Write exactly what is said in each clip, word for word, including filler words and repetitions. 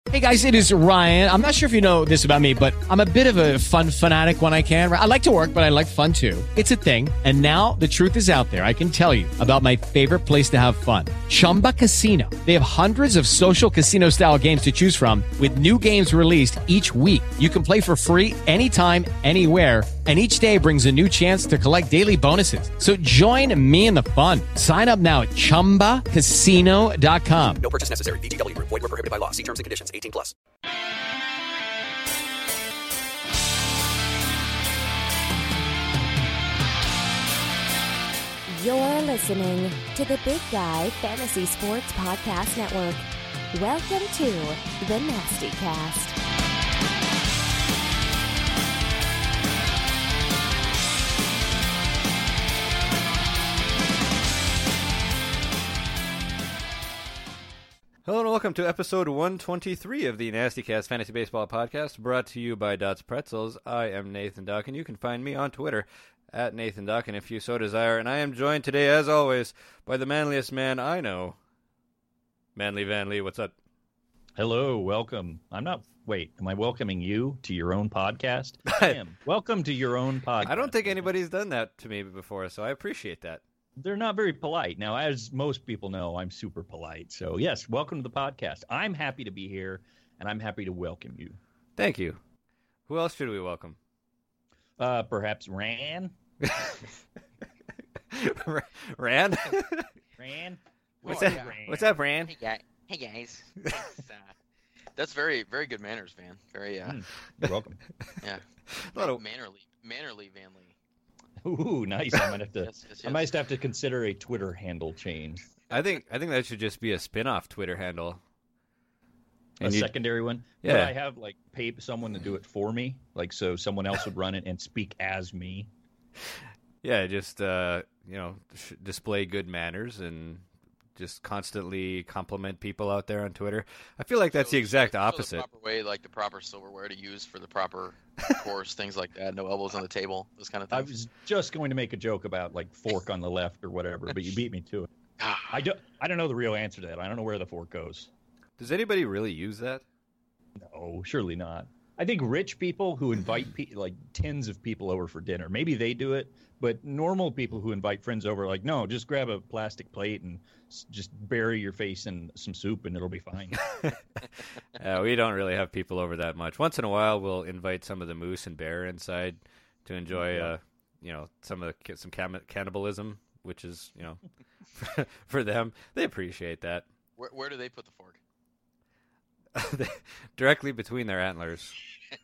Hey guys, it is Ryan. I'm not sure if you know this about me, but I'm a bit of a fun fanatic when I can. I like to work, but I like fun too. It's a thing. And now the truth is out there. I can tell you about my favorite place to have fun. Chumba Casino. They have hundreds of social casino style games to choose from with new games released each week. You can play for free anytime, anywhere. And each day brings a new chance to collect daily bonuses. So join me in the fun. Sign up now at chumba casino dot com. No purchase necessary. V G W. Void where prohibited by law. See terms and conditions. eighteen plus. You're listening to the Big Guy Fantasy Sports Podcast Network. Welcome to the Nasty Cast. Hello and welcome to episode one twenty-three of the Nasty Cast Fantasy Baseball Podcast, brought to you by Dots Pretzels. I am Nathan Duck, and you can find me on Twitter at Nathan Duck, and if you so desire. And I am joined today, as always, by the manliest man I know, Manly Van Lee. What's up? Hello, welcome. I'm not. Wait, am I welcoming you to your own podcast? I am. Welcome to your own podcast. I don't think anybody's done that to me before, so I appreciate that. They're not very polite. Now, as most people know, I'm super polite. So, yes, welcome to the podcast. I'm happy to be here, and I'm happy to welcome you. Thank you. Who else should we welcome? Uh, perhaps Ran? Ran? Ran? What's Oh, that? yeah. What's up, Ran? Hey, guy. Hey guys. That's, uh, that's very, very good manners, Van. Very, uh, Mm, you're welcome. yeah. A lot of- Mannerly, Mannerly Van Lee. Ooh, nice. I might have to. Yes, yes, I might yes. have to consider a Twitter handle change. I think I think that should just be a spin-off Twitter handle. A And you- secondary one. Yeah. Would I have like pay someone to do it for me, like so someone else would run it and speak as me? Yeah, just uh, you know, sh- display good manners and just constantly compliment people out there on Twitter. I feel like that's So- the exact so opposite. The proper way, like the proper silverware to use for the proper course, things like that. No elbows on the table, those kind of I things. was just going to make a joke about like fork on the left or whatever, but you beat me to it. I don't. I don't know the real answer to that. I don't know where the fork goes. Does anybody really use that? No, surely not. I think rich people who invite pe- like tens of people over for dinner, maybe they do it. But normal people who invite friends over, like, no, just grab a plastic plate and s- just bury your face in some soup and it'll be fine. Uh, we don't really have people over that much. Once in a while, we'll invite some of the moose and bear inside to enjoy, Yeah. uh, you know, some of the, some cam- cannibalism, which is, you know, for, for them. They appreciate that. Where, where do they put the fork? Directly between their antlers.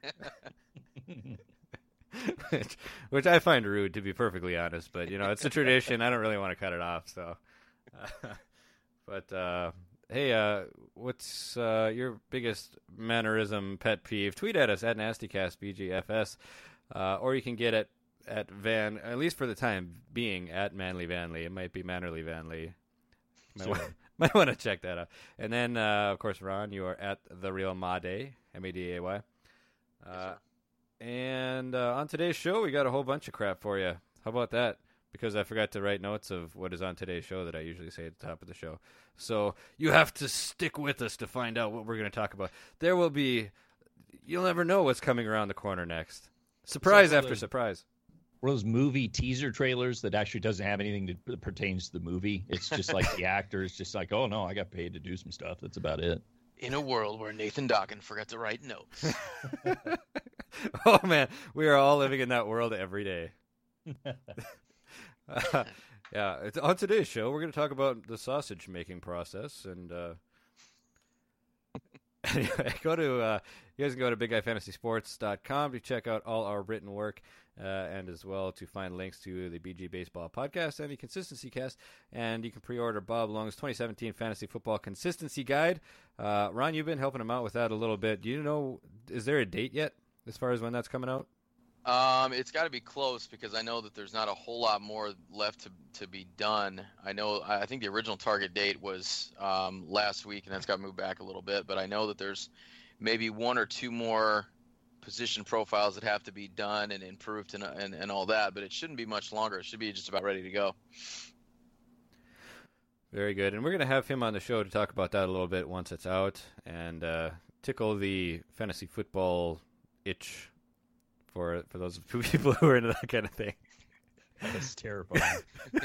which, which I find rude, to be perfectly honest. But, you know, it's a tradition. I don't really want to cut it off. So, uh, But, uh, hey, uh, what's uh, your biggest mannerism pet peeve? Tweet at us at NastyCastBGFS. Uh, or you can get it at Van, at least for the time being, at Manly Van Lee. It might be Mannerly Van Lee. Might, wa- might want to check that out. And then, uh, of course, Ron, you are at The Real Made, M A D A Y. Uh, and uh, on today's show, we got a whole bunch of crap for you. How about that? Because I forgot to write notes of what is on today's show that I usually say at the top of the show. So you have to stick with us to find out what we're going to talk about. There will be, you'll never know what's coming around the corner next. Surprise So after those- surprise. One of those movie teaser trailers that actually doesn't have anything to, that pertains to the movie. It's just like the actor is just like, oh, no, I got paid to do some stuff. That's about it. In a world where Nathan Dawkins forgot to write notes. Oh, man. We are all living in that world every day. Uh, yeah, it's, on today's show, we're going to talk about the sausage making process. And uh, anyway, go to uh, you guys can go to big guy fantasy sports dot com to check out all our written work, uh, and as well to find links to the B G Baseball podcast and the Consistency Cast. And you can pre-order Bob Long's twenty seventeen Fantasy Football Consistency Guide. Uh, Ron, you've been helping him out with that a little bit. Do you know? Is there a date yet as far as when that's coming out? Um, it's got to be close because I know that there's not a whole lot more left to to be done. I know I think the original target date was um, last week, and that's got moved back a little bit. But I know that there's maybe one or two more position profiles that have to be done and improved and and, and all that. But it shouldn't be much longer. It should be just about ready to go. Very good. And we're going to have him on the show to talk about that a little bit once it's out. And uh, tickle the fantasy football itch for for those people who are into that kind of thing. That's terrifying.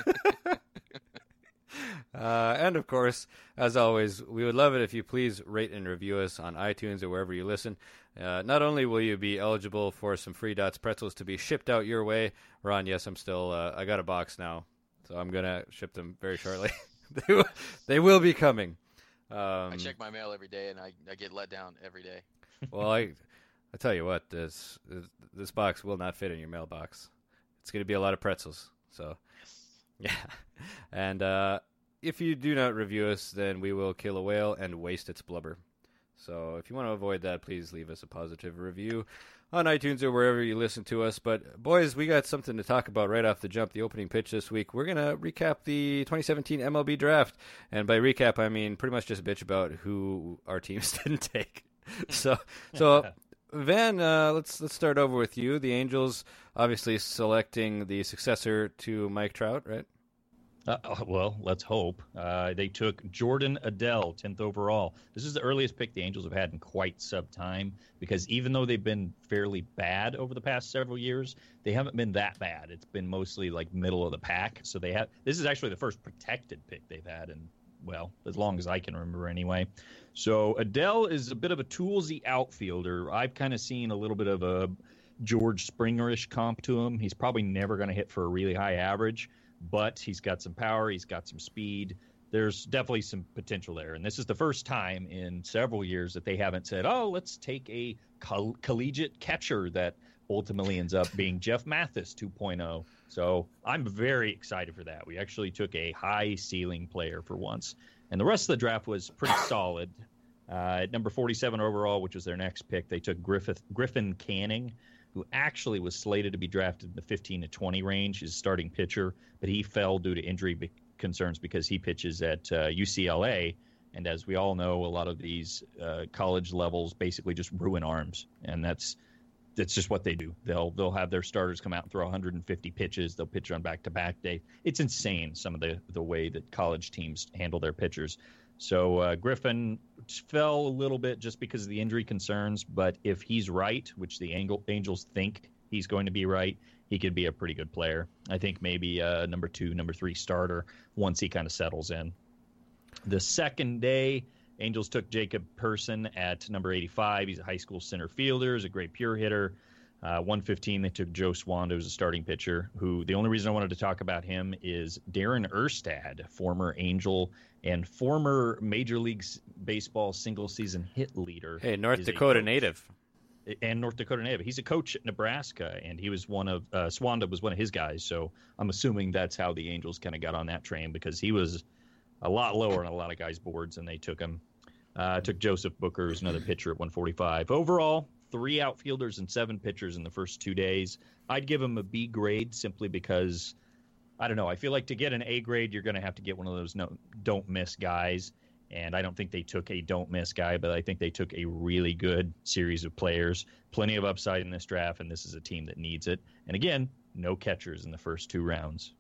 Uh, and of course, as always, we would love it if you please rate and review us on iTunes or wherever you listen. Uh, not only will you be eligible for some free Dots pretzels to be shipped out your way, Ron, yes, I'm still, uh, I got a box now, so I'm going to ship them very shortly. they, will, they will be coming. Um, I check my mail every day, and I, I get let down every day. Well, I I tell you what, this this box will not fit in your mailbox. It's going to be a lot of pretzels. So, yeah. And uh, if you do not review us, then we will kill a whale and waste its blubber. So if you want to avoid that, please leave us a positive review on iTunes or wherever you listen to us. But, boys, we got something to talk about right off the jump, the opening pitch this week. We're going to recap the twenty seventeen M L B draft. And by recap, I mean pretty much just bitch about who our teams didn't take. So, so Van, uh, let's let's start over with you. The Angels obviously selecting the successor to Mike Trout, right? Uh, well, let's hope. Uh, they took Jordan Adele, tenth overall. This is the earliest pick the Angels have had in quite some time, because even though they've been fairly bad over the past several years, they haven't been that bad. It's been mostly like middle of the pack. So they have. This is actually the first protected pick they've had in, well, as long as I can remember anyway. So Adele is a bit of a toolsy outfielder. I've kind of seen a little bit of a George Springer-ish comp to him. He's probably never going to hit for a really high average, but he's got some power, he's got some speed. There's definitely some potential there. And this is the first time in several years that they haven't said, oh, let's take a coll- collegiate catcher that ultimately ends up being Jeff Mathis two point oh. So I'm very excited for that. We actually took a high ceiling player for once. And the rest of the draft was pretty solid. Uh, at number forty-seven overall, which was their next pick, they took Griffith, Griffin Canning, who actually was slated to be drafted in the fifteen to twenty range, his starting pitcher, but he fell due to injury be- concerns because he pitches at uh, U C L A. And as we all know, a lot of these uh, college levels basically just ruin arms, and that's that's just what they do. They'll they'll have their starters come out and throw one hundred fifty pitches. They'll pitch on back-to-back day. It's insane, some of the, the way that college teams handle their pitchers. So uh, Griffin fell a little bit just because of the injury concerns, but if he's right, which the Angels think he's going to be right, he could be a pretty good player. I think maybe a number two, number three starter once he kind of settles in. The second day, Angels took Jacob Person at number eighty-five. He's a high school center fielder. He's a great pure hitter. Uh, one fifteen, they took Joe Swando as a starting pitcher, who the only reason I wanted to talk about him is Darren Erstad, former Angel and former Major League Baseball single-season hit leader. Hey, North Dakota native. And North Dakota native. He's a coach at Nebraska, and he was one of uh, Swando was one of his guys. So I'm assuming that's how the Angels kind of got on that train, because he was a lot lower on a lot of guys' boards, and they took him. Uh, took Joseph Booker, who's another pitcher, at one forty-five. Overall, three outfielders and seven pitchers in the first two days. I'd give him a B grade simply because, I don't know, I feel like to get an A grade, you're going to have to get one of those no, don't miss guys. And I don't think they took a don't miss guy, but I think they took a really good series of players. Plenty of upside in this draft, and this is a team that needs it. And again, no catchers in the first two rounds.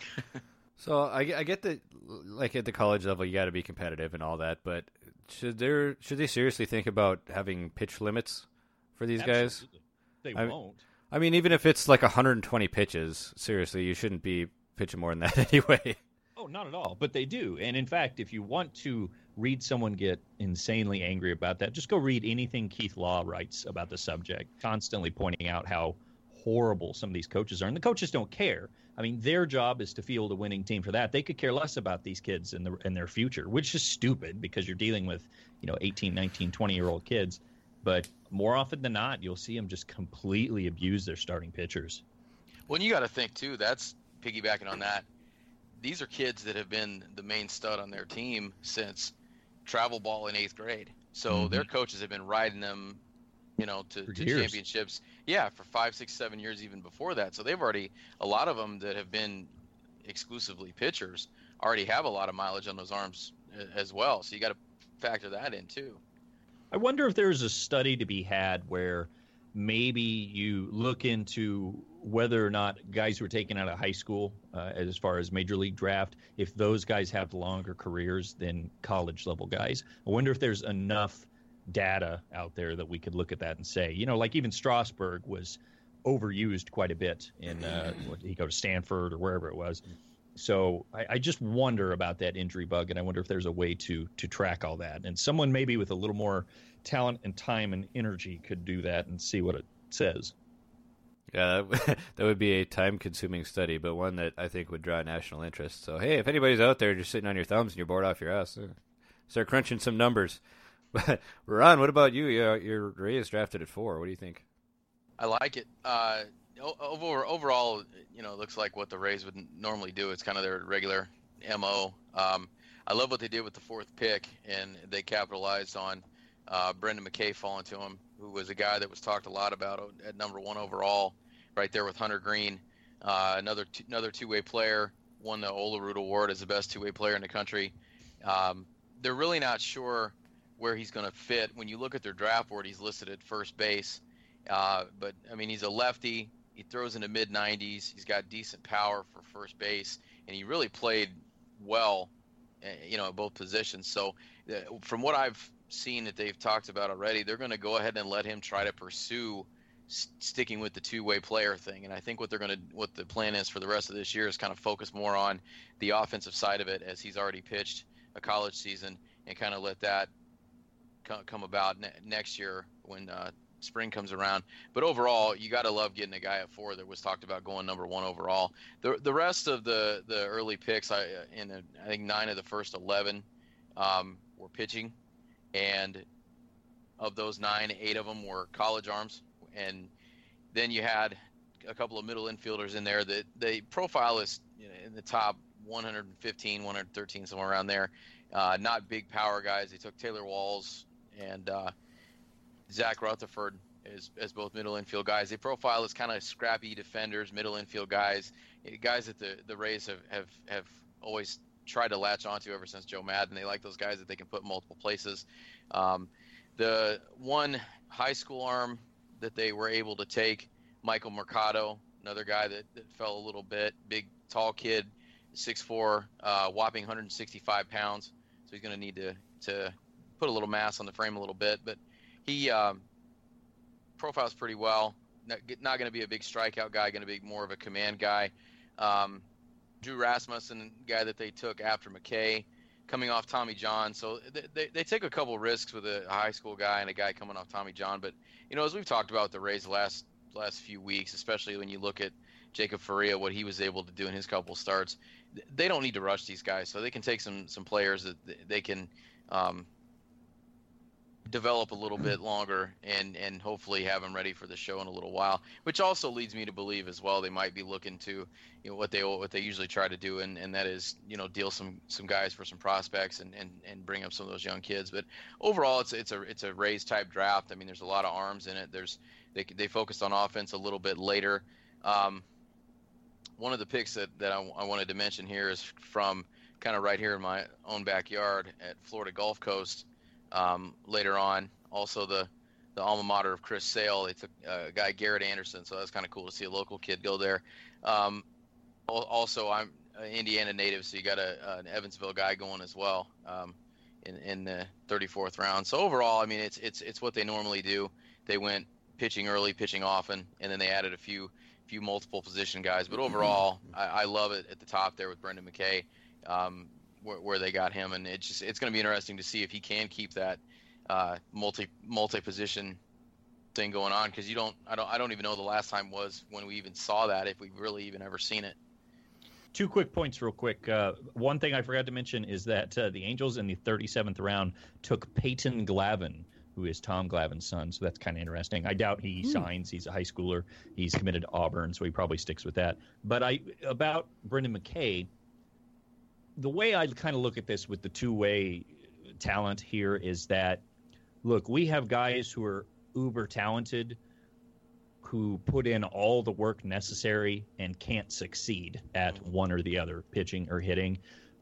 So I, I get that, like at the college level, you got to be competitive and all that, but should there should they seriously think about having pitch limits for these Absolutely. guys? They I, won't. I mean, even if it's like one hundred twenty pitches, seriously, you shouldn't be pitching more than that anyway. Oh, not at all. But they do. And in fact, if you want to read someone get insanely angry about that, just go read anything Keith Law writes about the subject, constantly pointing out how horrible some of these coaches are. And the coaches don't care. I mean, their job is to field a winning team for that. They could care less about these kids and the, and their future, which is stupid because you're dealing with, you know, eighteen, nineteen, twenty-year-old kids. But more often than not, you'll see them just completely abuse their starting pitchers. Well, you got to think, too, that's piggybacking on that. These are kids that have been the main stud on their team since travel ball in eighth grade. So mm-hmm. their coaches have been riding them, you know, to, to championships. Yeah, for five, six, seven years even before that. So they've already, a lot of them that have been exclusively pitchers already have a lot of mileage on those arms as well. So you got to factor that in too. I wonder if there's a study to be had where maybe you look into whether or not guys who are taken out of high school, uh, as far as major league draft, if those guys have longer careers than college level guys. I wonder if there's enough data out there that we could look at that and say, you know, like even Strasburg was overused quite a bit in uh, what, he go to Stanford or wherever it was. So I, I just wonder about that injury bug, and I wonder if there's a way to to track all that. And someone maybe with a little more talent and time and energy could do that and see what it says. Yeah, that, that would be a time-consuming study, but one that I think would draw national interest. So, hey, if anybody's out there just sitting on your thumbs and you're bored off your ass, uh, start crunching some numbers. But Ron, what about you? Your, your Rays drafted at four. What do you think? I like it. Uh, over, overall, you know, it looks like what the Rays would normally do. It's kind of their regular M O. Um, I love what they did with the fourth pick, and they capitalized on uh, Brendan McKay falling to him, who was a guy that was talked a lot about at number one overall, right there with Hunter Green. Uh, another t- another two-way player, won the Olerud Award as the best two-way player in the country. Um, they're really not sure where he's going to fit. When you look at their draft board, he's listed at first base. Uh, but, I mean, he's a lefty. He throws in the mid nineties. He's got decent power for first base, and he really played well, you know, at both positions. So uh, from what I've seen that they've talked about already, they're going to go ahead and let him try to pursue s- sticking with the two-way player thing. And I think what they're going to, what the plan is for the rest of this year is kind of focus more on the offensive side of it, as he's already pitched a college season, and kind of let that co- come about ne- next year when uh, spring comes around. But overall, you got to love getting a guy at four that was talked about going number one overall. The the rest of the the early picks, I in a, I think nine of the first eleven um, were pitching, and of those nine, eight of them were college arms, and then you had a couple of middle infielders in there that the profile is, you know, in the top one fifteen, one thirteen, somewhere around there. Uh, not big power guys. They took Taylor Walls and uh, Zach Rutherford as, as both middle infield guys. They profile as kind of scrappy defenders, middle infield guys, guys that the, the Rays have, have, have always tried to latch onto ever since Joe Madden. They like those guys that they can put in multiple places. Um, the one high school arm that they were able to take, Michael Mercado, another guy that, that fell a little bit, big, tall kid, six foot four, uh, whopping one sixty-five pounds. So he's going to need to to put a little mass on the frame a little bit. But he um, profiles pretty well. Not, not going to be a big strikeout guy, going to be more of a command guy. Um, Drew Rasmussen, guy that they took after McKay, coming off Tommy John. So they, they, they take a couple risks with a high school guy and a guy coming off Tommy John. But, you know, as we've talked about the Rays the last, last few weeks, especially when you look at Jacob Faria, what he was able to do in his couple starts, they don't need to rush these guys. So they can take some, some players that they can um, develop a little bit longer and, and hopefully have them ready for the show in a little while, which also leads me to believe as well they might be looking to, you know, what they what they usually try to do, and, and that is, you know, deal some, some guys for some prospects and, and, and bring up some of those young kids. But overall, it's it's a it's a Rays type draft. I mean, there's a lot of arms in it. There's they they focused on offense a little bit later. Um, one of the picks that, that I, I wanted to mention here is from kind of right here in my own backyard at Florida Gulf Coast. Um, later on, also the, the alma mater of Chris Sale, they took a guy, Garrett Anderson, so that's kind of cool to see a local kid go there. Um, also, I'm an Indiana native, so you got a, an Evansville guy going as well um, in, in the thirty-fourth round. So overall, I mean, it's it's it's what they normally do. They went pitching early, pitching often, and then they added a few few multiple position guys. But overall, I, I love it at the top there with Brendan McKay. Um, Where, where they got him, and it's just it's going to be interesting to see if he can keep that uh, multi multi position thing going on, because you don't I don't I don't even know the last time was when we even saw that, if we've really even ever seen it. Two quick points real quick. Uh, one thing I forgot to mention is that uh, the Angels in the thirty-seventh round took Peyton Glavine, who is Tom Glavine's son, so that's kind of interesting. I doubt he mm. signs. He's a high schooler. He's committed to Auburn, so he probably sticks with that. But I about Brendan McKay, the way I kind of look at this with the two-way talent here is that, look, we have guys who are uber talented who put in all the work necessary and can't succeed at one or the other, pitching or hitting.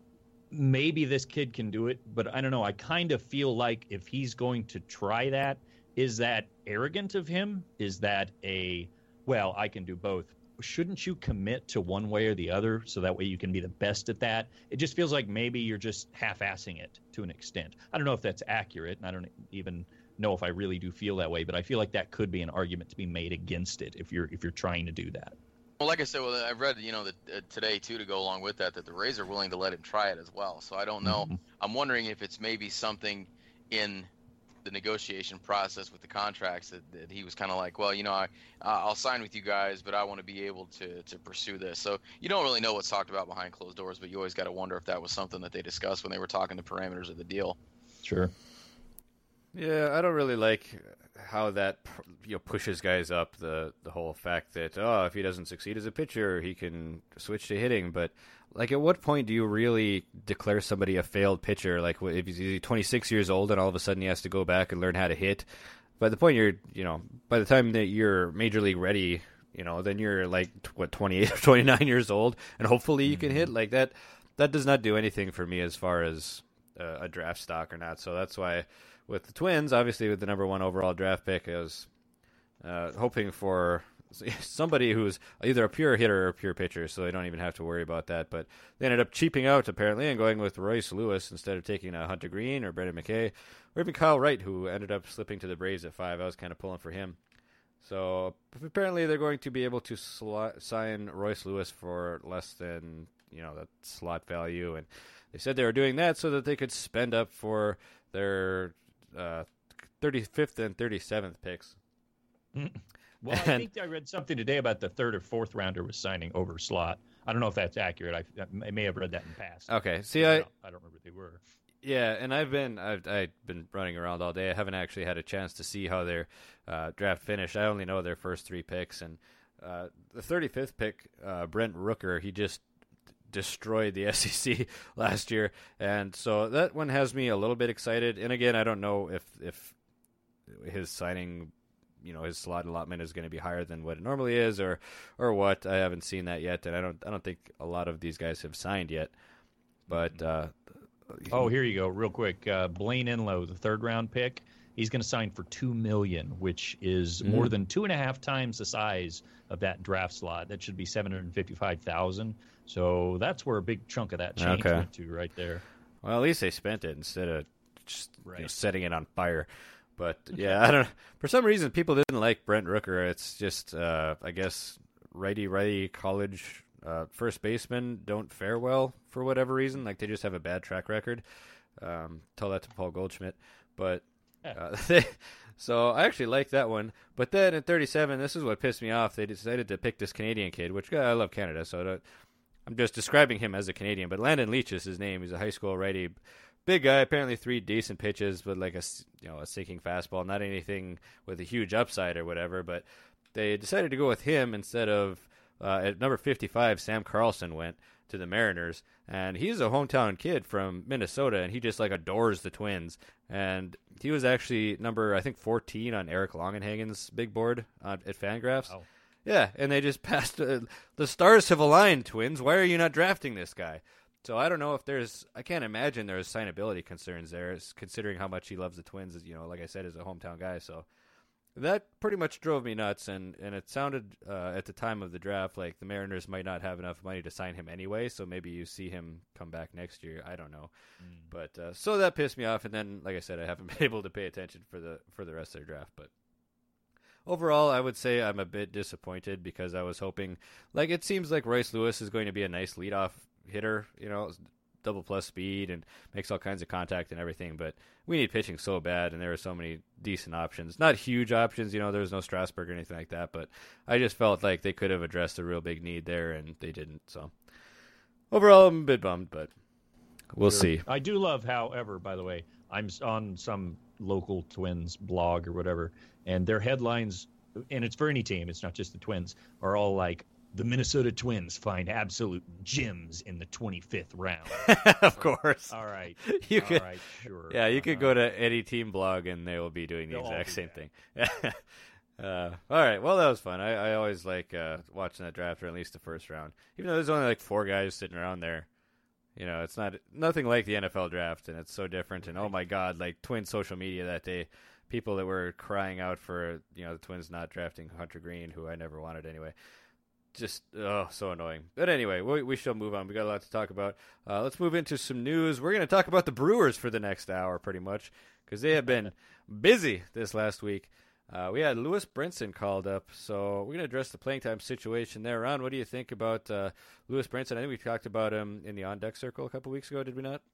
Maybe this kid can do it, but I don't know. I kind of feel like if he's going to try that, is that arrogant of him? Is that a, well, I can do both? Shouldn't you commit to one way or the other so that way you can be the best at that? It just feels like maybe you're just half-assing it to an extent. I don't know if that's accurate, and I don't even know if I really do feel that way, but I feel like that could be an argument to be made against it if you're if you're trying to do that. Well, like I said, well, I've read, you know, that uh, today too, to go along with that, that the Rays are willing to let him try it as well. So I don't know. Mm-hmm. I'm wondering if it's maybe something in the negotiation process with the contracts that, that he was kind of like, well, you know, I uh, I'll sign with you guys, but I want to be able to to pursue this. So you don't really know what's talked about behind closed doors, but you always got to wonder if that was something that they discussed when they were talking the parameters of the deal. Sure. Yeah, I don't really like how that you know pushes guys up. The the whole fact that oh, if he doesn't succeed as a pitcher, he can switch to hitting. But like, at what point do you really declare somebody a failed pitcher? Like, if he's twenty-six years old and all of a sudden he has to go back and learn how to hit. By the point you're, you know, by the time that you're major league ready, you know, then you're like what twenty-eight or twenty-nine years old, and hopefully you can hit. Like that. That does not do anything for me as far as uh, a draft stock or not. So that's why. With the Twins, obviously with the number one overall draft pick, I was uh, hoping for somebody who's either a pure hitter or a pure pitcher, so they don't even have to worry about that. But they ended up cheaping out, apparently, and going with Royce Lewis instead of taking a Hunter Green or Brendan McKay, or even Kyle Wright, who ended up slipping to the Braves at five. I was kind of pulling for him. So apparently they're going to be able to sl- sign Royce Lewis for less than, you know, that slot value. And they said they were doing that so that they could spend up for their uh, thirty-fifth and thirty-seventh picks. Well, I think I read something today about the third or fourth rounder was signing over slot. I don't know if that's accurate. I, I may have read that in past. Okay, see, I I don't, I don't remember if they were. Yeah, and I've been I've I've been running around all day. I haven't actually had a chance to see how their uh, draft finished. I only know their first three picks, and uh, the thirty-fifth pick, uh, Brent Rooker, he just destroyed the S E C last year, and so that one has me a little bit excited. And again, I don't know if if his signing, you know, his slot allotment is going to be higher than what it normally is, or or what. I haven't seen that yet, and I don't I don't think a lot of these guys have signed yet. But uh, oh, here you go, real quick. Uh, Blaine Enlow, the third round pick, he's going to sign for two million, which is mm-hmm. more than two and a half times the size of that draft slot. That should be seven hundred fifty-five thousand. So that's where a big chunk of that change okay. went to right there. Well, at least they spent it instead of just right. you know, setting it on fire. But yeah, I don't. For some reason, people didn't like Brent Rooker. It's just, uh, I guess, righty-righty college uh, first basemen don't fare well for whatever reason. Like, they just have a bad track record. Um, tell that to Paul Goldschmidt. But uh, they, so I actually like that one. But then at thirty-seven, this is what pissed me off. They decided to pick this Canadian kid, which uh, I love Canada, so I don't, I'm just describing him as a Canadian. But Landon Leach is his name. He's a high school righty. Big guy, apparently three decent pitches, but like a, you know, a sinking fastball, not anything with a huge upside or whatever. But they decided to go with him instead of, uh, at number fifty-five, Sam Carlson went to the Mariners. And he's a hometown kid from Minnesota, and he just like adores the Twins. And he was actually number, I think, fourteen on Eric Longenhagen's big board on, at Fangraphs. Wow. Yeah, and they just passed. Uh, the stars have aligned, Twins. Why are you not drafting this guy? So I don't know if there's, I can't imagine there's signability concerns there, considering how much he loves the Twins, you know, like I said, as a hometown guy. So that pretty much drove me nuts, and, and it sounded uh, at the time of the draft like the Mariners might not have enough money to sign him anyway, so maybe you see him come back next year. I don't know. Mm. But uh, so that pissed me off, and then, like I said, I haven't been able to pay attention for the for the rest of their draft. But overall, I would say I'm a bit disappointed because I was hoping, like, it seems like Royce Lewis is going to be a nice leadoff hitter, you know, double plus speed and makes all kinds of contact and everything, but we need pitching so bad, and there are so many decent options. Not huge options, you know, there was no Strasburg or anything like that, but I just felt like they could have addressed a real big need there, and they didn't. So overall, I'm a bit bummed, but we'll sure. see. I do love, however, by the way, I'm on some local Twins blog or whatever, and their headlines, and it's for any team, it's not just the Twins, are all like, the Minnesota Twins find absolute gems in the twenty-fifth round. Of course. All right. You all could, right, sure. Yeah, you uh-huh. could go to any team blog, and they will be doing the They'll exact do same that. thing. uh, all right. Well, that was fun. I, I always like uh, watching that draft, or at least the first round. Even though there's only like four guys sitting around there. You know, it's not nothing like the N F L draft, and it's so different. And, oh, my God, like Twins social media that day, people that were crying out for, you know, the Twins not drafting Hunter Green, who I never wanted anyway. just oh, so annoying. But anyway, we, we shall move on. We got a lot to talk about. Uh, let's move into some news. We're going to talk about the Brewers for the next hour, pretty much, because they have been busy this last week. Uh, we had Lewis Brinson called up, so we're going to address the playing time situation there. Ron, what do you think about uh, Lewis Brinson? I think we talked about him in the on-deck circle a couple weeks ago, did we not?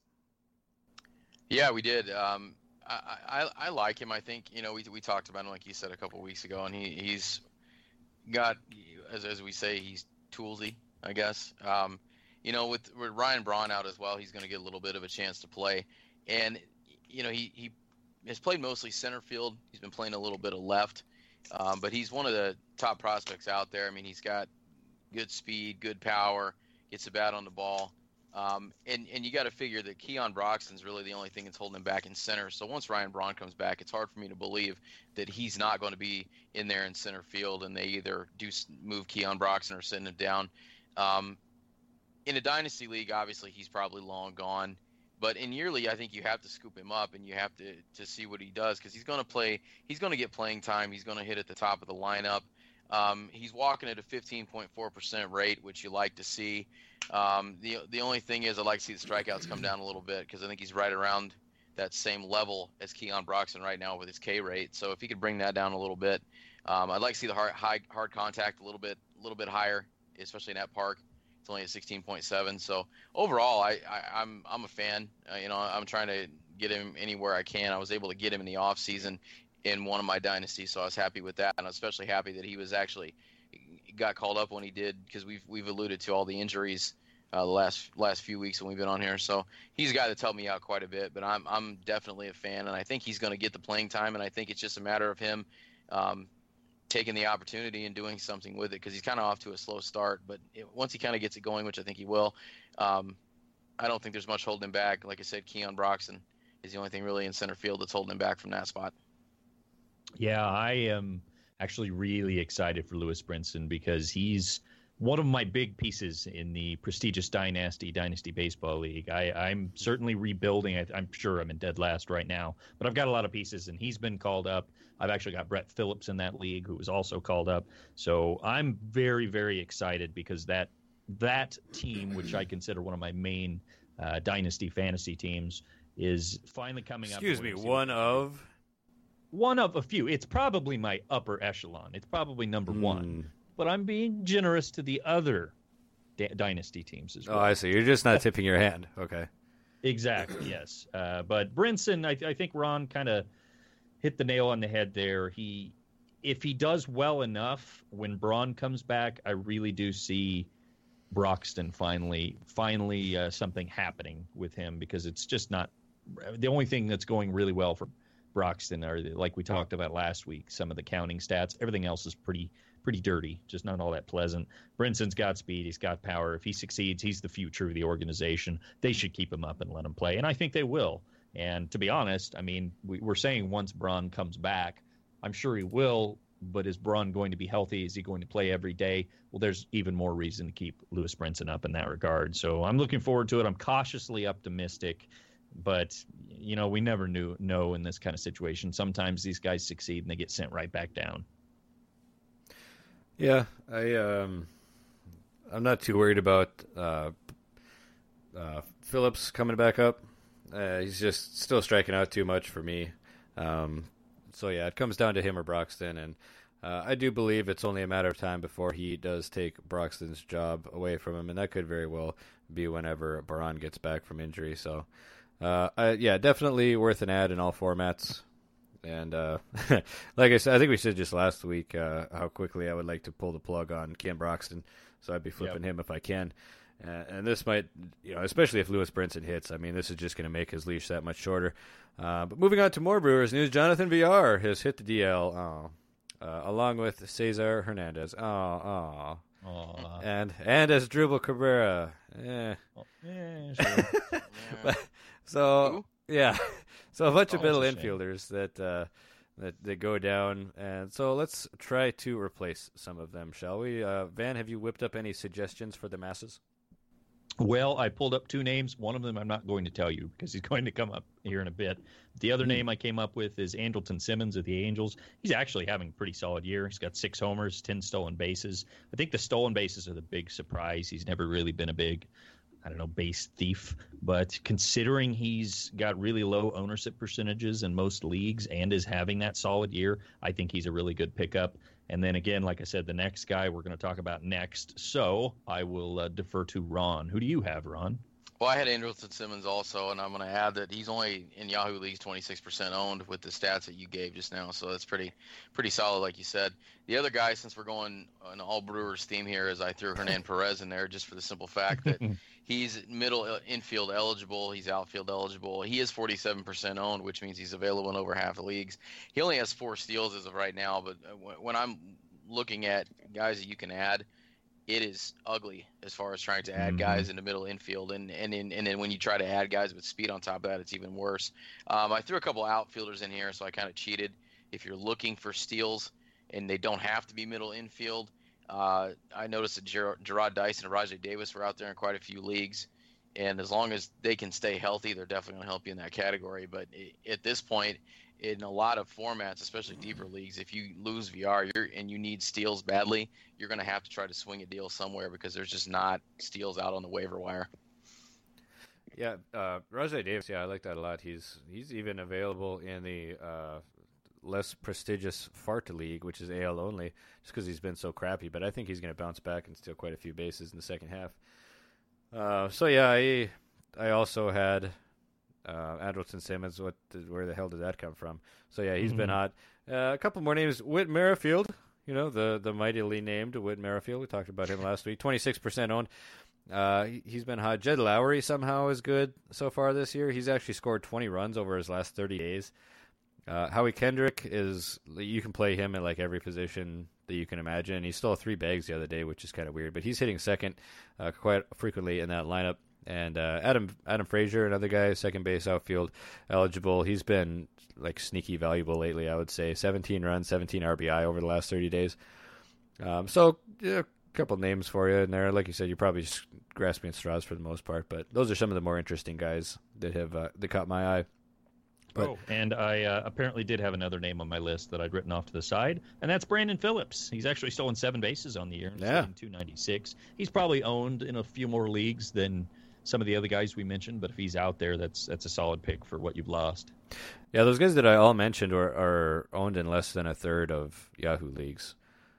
Yeah, we did. Um, I, I I like him. I think, you know, we we talked about him, like you said, a couple weeks ago, and he, he's got, as as we say, he's toolsy, I guess. Um, you know, with, with Ryan Braun out as well, he's going to get a little bit of a chance to play. And, you know, he, he has played mostly center field. He's been playing a little bit of left. Um, but he's one of the top prospects out there. I mean, he's got good speed, good power, gets the bat on the ball. Um, and, and you got to figure that Keon Broxton's really the only thing that's holding him back in center. So once Ryan Braun comes back, it's hard for me to believe that he's not going to be in there in center field, and they either do move Keon Broxton or send him down. Um, in a dynasty league, obviously he's probably long gone. But in yearly, I think you have to scoop him up and you have to, to see what he does, because he's going to play. He's going to get playing time. He's going to hit at the top of the lineup. Um, he's walking at a fifteen point four percent rate, which you like to see. Um, the the only thing is I'd like to see the strikeouts come down a little bit, because I think he's right around that same level as Keon Broxton right now with his K rate. So if he could bring that down a little bit, um, I'd like to see the hard, high, hard contact a little bit a little bit higher, especially in that park. It's only at sixteen point seven. So overall, I, I, I'm I'm a fan. Uh, you know, I'm trying to get him anywhere I can. I was able to get him in the off season in one of my dynasties, so I was happy with that, and I was especially happy that he was actually got called up when he did, because we've we've alluded to all the injuries uh, the last last few weeks when we've been on here. So he's a guy that's helped me out quite a bit, but I'm I'm definitely a fan, and I think he's going to get the playing time, and I think it's just a matter of him um, taking the opportunity and doing something with it, because he's kind of off to a slow start, but it, once he kind of gets it going, which I think he will, um, I don't think there's much holding him back. Like I said, Keon Broxton is the only thing really in center field that's holding him back from that spot. Yeah, I am actually really excited for Lewis Brinson, because he's one of my big pieces in the prestigious Dynasty Dynasty Baseball League. I, I'm certainly rebuilding. I, I'm sure I'm in dead last right now, but I've got a lot of pieces, and he's been called up. I've actually got Brett Phillips in that league, who was also called up. So I'm very, very excited, because that that team, which I consider one of my main uh, Dynasty fantasy teams, is finally coming up. Excuse me, one of... One of a few. It's probably my upper echelon. It's probably number mm. one. But I'm being generous to the other da- dynasty teams as well. Oh, I see. You're just not tipping your hand. Okay. Exactly, yes. Uh, but Brinson, I, I think Ron kind of hit the nail on the head there. He, if he does well enough when Braun comes back, I really do see Broxton finally, finally uh, something happening with him, because it's just not the only thing that's going really well for Broxton are, like we talked about last week, some of the counting stats. Everything else is pretty pretty dirty, just not all that pleasant. Brinson's got speed, he's got power. If he succeeds, he's the future of the organization. They should keep him up and let him play, and I think they will. And to be honest, I mean, we, we're saying once Braun comes back, I'm sure he will, but is Braun going to be healthy? Is he going to play every day? Well, there's even more reason to keep Lewis Brinson up in that regard. So I'm looking forward to it. I'm cautiously optimistic. But, you know, we never knew know in this kind of situation. Sometimes these guys succeed and they get sent right back down. Yeah, I, um, I'm not too worried about uh, uh, Phillips coming back up. Uh, he's just still striking out too much for me. Um, so, yeah, it comes down to him or Broxton. And uh, I do believe it's only a matter of time before he does take Broxton's job away from him. And that could very well be whenever Braun gets back from injury. So, Uh, I, yeah, definitely worth an ad in all formats. And uh, like I said, I think we said just last week uh, how quickly I would like to pull the plug on Ken Broxton. So I'd be flipping yep. him if I can. Uh, and this might, you know, especially if Lewis Brinson hits, I mean, this is just going to make his leash that much shorter. Uh, but moving on to more Brewers news, Jonathan Villar has hit the D L, oh, uh, along with Cesar Hernandez. Oh, oh. Aww. And and as Drupal Cabrera. Eh. Oh, yeah, sure. but, so, yeah. So a bunch oh, of middle infielders that, uh, that that go down. And so let's try to replace some of them, shall we? Uh, Van, have you whipped up any suggestions for the masses? Well, I pulled up two names. One of them I'm not going to tell you because he's going to come up here in a bit. The other name I came up with is Andrelton Simmons of the Angels. He's actually having a pretty solid year. He's got six homers, ten stolen bases. I think the stolen bases are the big surprise. He's never really been a big, I don't know, base thief. But considering he's got really low ownership percentages in most leagues and is having that solid year, I think he's a really good pickup. And then again, like I said, the next guy we're going to talk about next. So I will uh, defer to Ron. Who do you have, Ron? Well, I had Andrelton Simmons also, and I'm going to add that he's only in Yahoo Leagues twenty-six percent owned with the stats that you gave just now. So that's pretty pretty solid, like you said. The other guy, since we're going an all Brewers theme here, is I threw Hernan Perez in there just for the simple fact that he's middle infield eligible. He's outfield eligible. He is forty-seven percent owned, which means he's available in over half the leagues. He only has four steals as of right now, but when I'm looking at guys that you can add, it is ugly as far as trying to add mm-hmm. guys in the middle infield. And and, in, and then when you try to add guys with speed on top of that, it's even worse. Um, I threw a couple outfielders in here, so I kind of cheated. If you're looking for steals and they don't have to be middle infield, uh, I noticed that Ger- Gerard Dice and Rajai Davis were out there in quite a few leagues. And as long as they can stay healthy, they're definitely going to help you in that category. But at this point, in a lot of formats, especially deeper leagues, if you lose V R you're, and you need steals badly, you're going to have to try to swing a deal somewhere because there's just not steals out on the waiver wire. Yeah, uh, Rajai Davis, yeah, I like that a lot. He's he's even available in the uh, less prestigious Fart League, which is A L only, just because he's been so crappy. But I think he's going to bounce back and steal quite a few bases in the second half. Uh, so, yeah, I, I also had uh, Andrelton Simmons. What? Where the hell did that come from? So, yeah, he's mm-hmm. been hot. Uh, a couple more names. Whit Merrifield, you know, the, the mightily named Whit Merrifield. We talked about him last week. twenty-six percent owned. Uh, he, he's been hot. Jed Lowry somehow is good so far this year. He's actually scored twenty runs over his last thirty days. Uh, Howie Kendrick is, you can play him at like every position that you can imagine. He stole three bags the other day, which is kind of weird, but he's hitting second uh, quite frequently in that lineup. And uh, Adam Adam Frazier, another guy, second base outfield eligible. He's been like sneaky valuable lately, I would say. seventeen runs, seventeen R B I over the last thirty days. Um, so, yeah, a couple names for you in there. Like you said, you're probably just grasping at straws for the most part, but those are some of the more interesting guys that have uh, that caught my eye. But, oh, and I uh, apparently did have another name on my list that I'd written off to the side, and that's Brandon Phillips. He's actually stolen seven bases on the year, yeah. two ninety-six. He's probably owned in a few more leagues than some of the other guys we mentioned, but if he's out there, that's that's a solid pick for what you've lost. Yeah, those guys that I all mentioned are, are owned in less than a third of Yahoo leagues,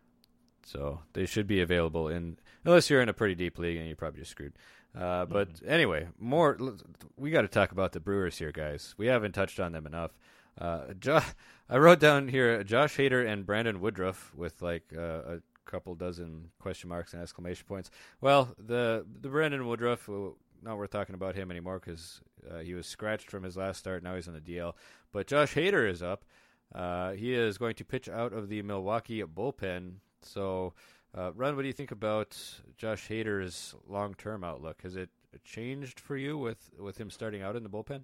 so they should be available in unless you're in a pretty deep league and you're probably just screwed. Uh, but mm-hmm. anyway, more we got to talk about the Brewers here, guys. We haven't touched on them enough. Uh, jo- I wrote down here Josh Hader and Brandon Woodruff with like uh, a couple dozen question marks and exclamation points. Well, the the Brandon Woodruff, well, not worth talking about him anymore because uh, he was scratched from his last start. Now he's on the D L. But Josh Hader is up. Uh, he is going to pitch out of the Milwaukee bullpen. So. Uh, Ron, what do you think about Josh Hader's long-term outlook? Has it changed for you with, with him starting out in the bullpen?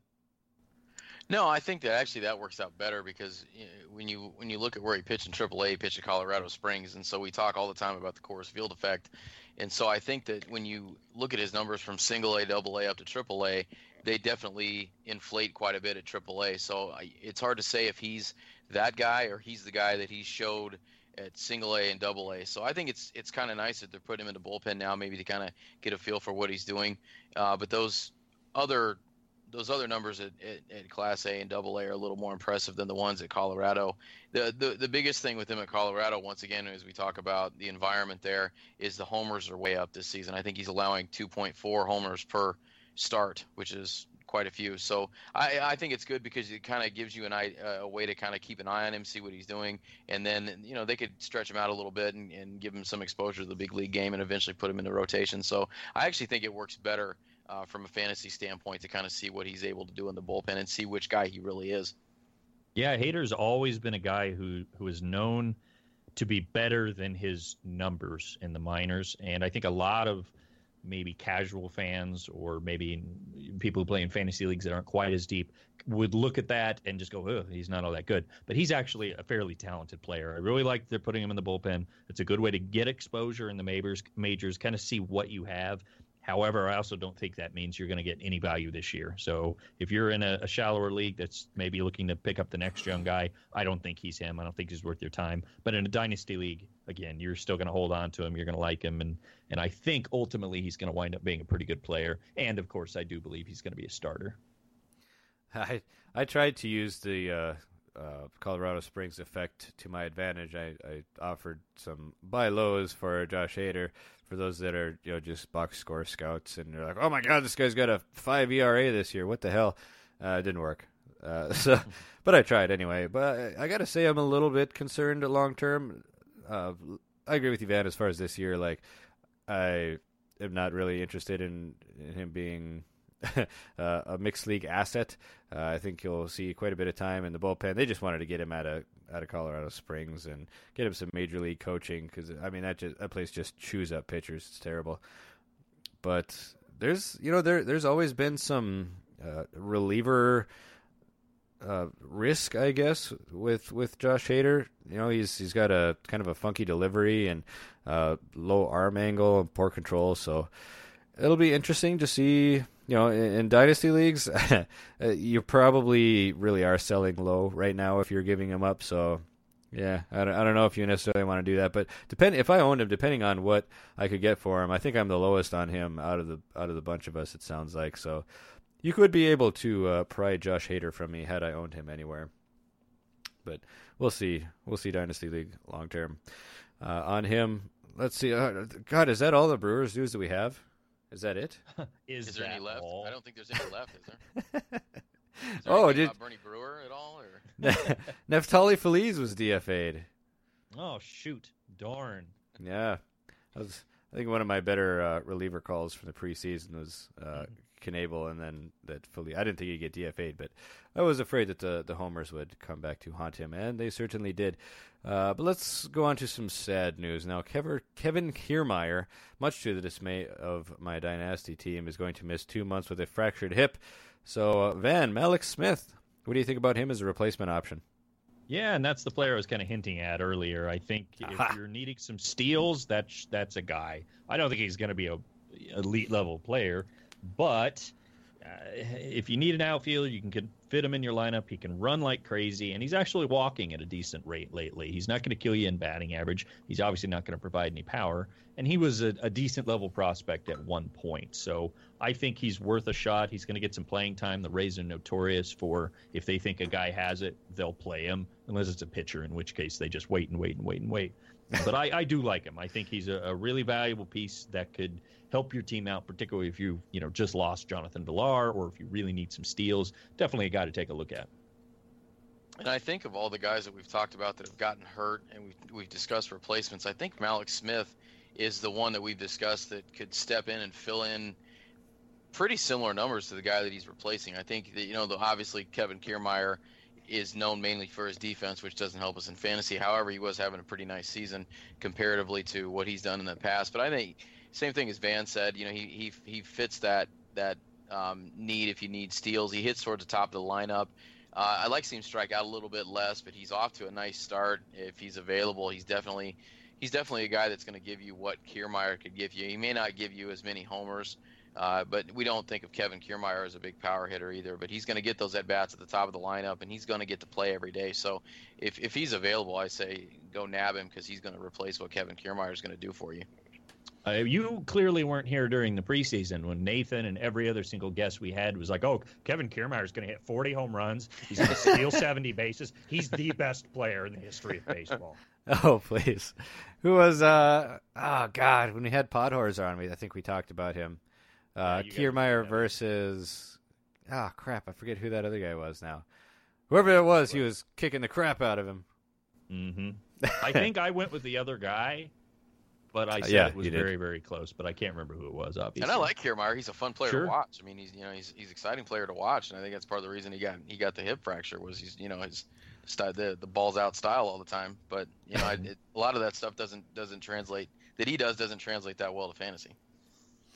No, I think that actually that works out better because you know, when you when you look at where he pitched in triple A, he pitched at Colorado Springs, and so we talk all the time about the Coors Field effect. And so I think that when you look at his numbers from single A, double A up to triple A, they definitely inflate quite a bit at triple A. So I, it's hard to say if he's that guy or he's the guy that he showed at single A and double A. So I think it's it's kind of nice that they're putting him in the bullpen now, maybe to kind of get a feel for what he's doing. Uh, but those other those other numbers at, at, at Class A and double A are a little more impressive than the ones at Colorado. The, the the biggest thing with him at Colorado, once again, as we talk about the environment there, is the homers are way up this season. I think he's allowing two point four homers per start, which is quite a few. So I, I think it's good because it kind of gives you an eye, uh, a way to kind of keep an eye on him, see what he's doing. And then, you know, they could stretch him out a little bit and, and give him some exposure to the big league game and eventually put him in the rotation. So I actually think it works better uh, from a fantasy standpoint to kind of see what he's able to do in the bullpen and see which guy he really is. Yeah, Hader's always been a guy who, who is known to be better than his numbers in the minors. And I think a lot of maybe casual fans or maybe people who play in fantasy leagues that aren't quite as deep would look at that and just go, oh, he's not all that good. But he's actually a fairly talented player. I really like they're putting him in the bullpen. It's a good way to get exposure in the majors, majors kind of see what you have. However, I also don't think that means you're going to get any value this year. So if you're in a, a shallower league that's maybe looking to pick up the next young guy, I don't think he's him. I don't think he's worth your time. But in a dynasty league, again, you're still going to hold on to him. You're going to like him. And, and I think ultimately he's going to wind up being a pretty good player. And, of course, I do believe he's going to be a starter. I I tried to use the uh, uh, Colorado Springs effect to my advantage. I, I offered some buy lows for Josh Hader for those that are, you know, just box score scouts, and they're like, "Oh my God, this guy's got a five E R A this year. What the hell?" Uh, it didn't work. Uh, so, but I tried anyway. But I, I got to say, I'm a little bit concerned long term. Uh, I agree with you, Van, as far as this year. Like, I am not really interested in, in him being uh, a mixed league asset. Uh, I think you'll see quite a bit of time in the bullpen. They just wanted to get him out of out of Colorado Springs and get him some major league coaching, because I mean that just, that place just chews up pitchers. It's terrible. But there's you know there there's always been some uh, reliever uh, risk, I guess, with with Josh Hader. You know, he's he's got a kind of a funky delivery and uh, low arm angle and poor control. So it'll be interesting to see. You know, in, in dynasty leagues, you probably really are selling low right now if you're giving him up. So, yeah, I don't, I don't know if you necessarily want to do that. But depend if I owned him, depending on what I could get for him, I think I'm the lowest on him out of the out of the bunch of us. It sounds like so. You could be able to uh, pry Josh Hader from me had I owned him anywhere. But we'll see. We'll see dynasty league long term uh, on him. Let's see. Uh, God, is that all the Brewers news that we have? Is that it? Is, is there any left? all? I don't think there's any left, is there? Is there oh, anything did about Bernie Brewer at all? Or? Neftali Feliz was D F A'd. Oh, shoot. Darn. Yeah. That was, I think one of my better uh, reliever calls from the preseason was uh, Knebel, and then that Feliz. I didn't think he'd get D F A'd, but I was afraid that the, the homers would come back to haunt him, and they certainly did. Uh, but let's go on to some sad news now. Kevin, Kevin Kiermaier, much to the dismay of my dynasty team, is going to miss two months with a fractured hip. So, uh, Van, Malik Smith, what do you think about him as a replacement option? Yeah, and that's the player I was kind of hinting at earlier. I think Aha. if you're needing some steals, that's that's a guy. I don't think he's going to be a elite level player, but uh, if you need an outfielder, you can fit him in your lineup. He can run like crazy, and he's actually walking at a decent rate lately. He's not going to kill you in batting average. He's obviously not going to provide any power, and he was a, a decent level prospect at one point. So I think he's worth a shot. He's going to get some playing time. The Rays are notorious for if they think a guy has it, they'll play him, unless it's a pitcher, in which case they just wait and wait and wait and wait. But I, I do like him. I think he's a, a really valuable piece that could help your team out, particularly if you you know just lost Jonathan Villar or if you really need some steals. Definitely a guy to take a look at. And I think of all the guys that we've talked about that have gotten hurt and we've, we've discussed replacements, I think Malik Smith is the one that we've discussed that could step in and fill in pretty similar numbers to the guy that he's replacing. I think that, you know, the, obviously Kevin Kiermaier is known mainly for his defense, which doesn't help us in fantasy. However, he was having a pretty nice season comparatively to what he's done in the past. But I think same thing as Van said, you know, he he he fits that that um, need if you need steals. He hits towards the top of the lineup. Uh, I like to see him strike out a little bit less, but he's off to a nice start. If he's available, he's definitely he's definitely a guy that's going to give you what Kiermaier could give you. He may not give you as many homers, uh, but we don't think of Kevin Kiermaier as a big power hitter either. But he's going to get those at bats at the top of the lineup, and he's going to get to play every day. So if if he's available, I say go nab him because he's going to replace what Kevin Kiermaier is going to do for you. Uh, you clearly weren't here during the preseason when Nathan and every other single guest we had was like, oh, Kevin Kiermaier is going to hit forty home runs. He's going to steal seventy bases. He's the best player in the history of baseball. Oh, please. Who was, uh, oh, God, when we had Podhorse on, we I think we talked about him. Uh, Yeah, Kiermaier versus, oh, crap, I forget who that other guy was now. Whoever it was, he was kicking the crap out of him. Mm-hmm. I think I went with the other guy. But I said yeah, it was very, very close. But I can't remember who it was, obviously. And I like Kiermaier. He's a fun player Sure. to watch. I mean, he's you know he's he's an exciting player to watch, and I think that's part of the reason he got he got the hip fracture was he's you know his style, the the balls out style all the time. But you know it, a lot of that stuff doesn't doesn't translate that he does doesn't translate that well to fantasy.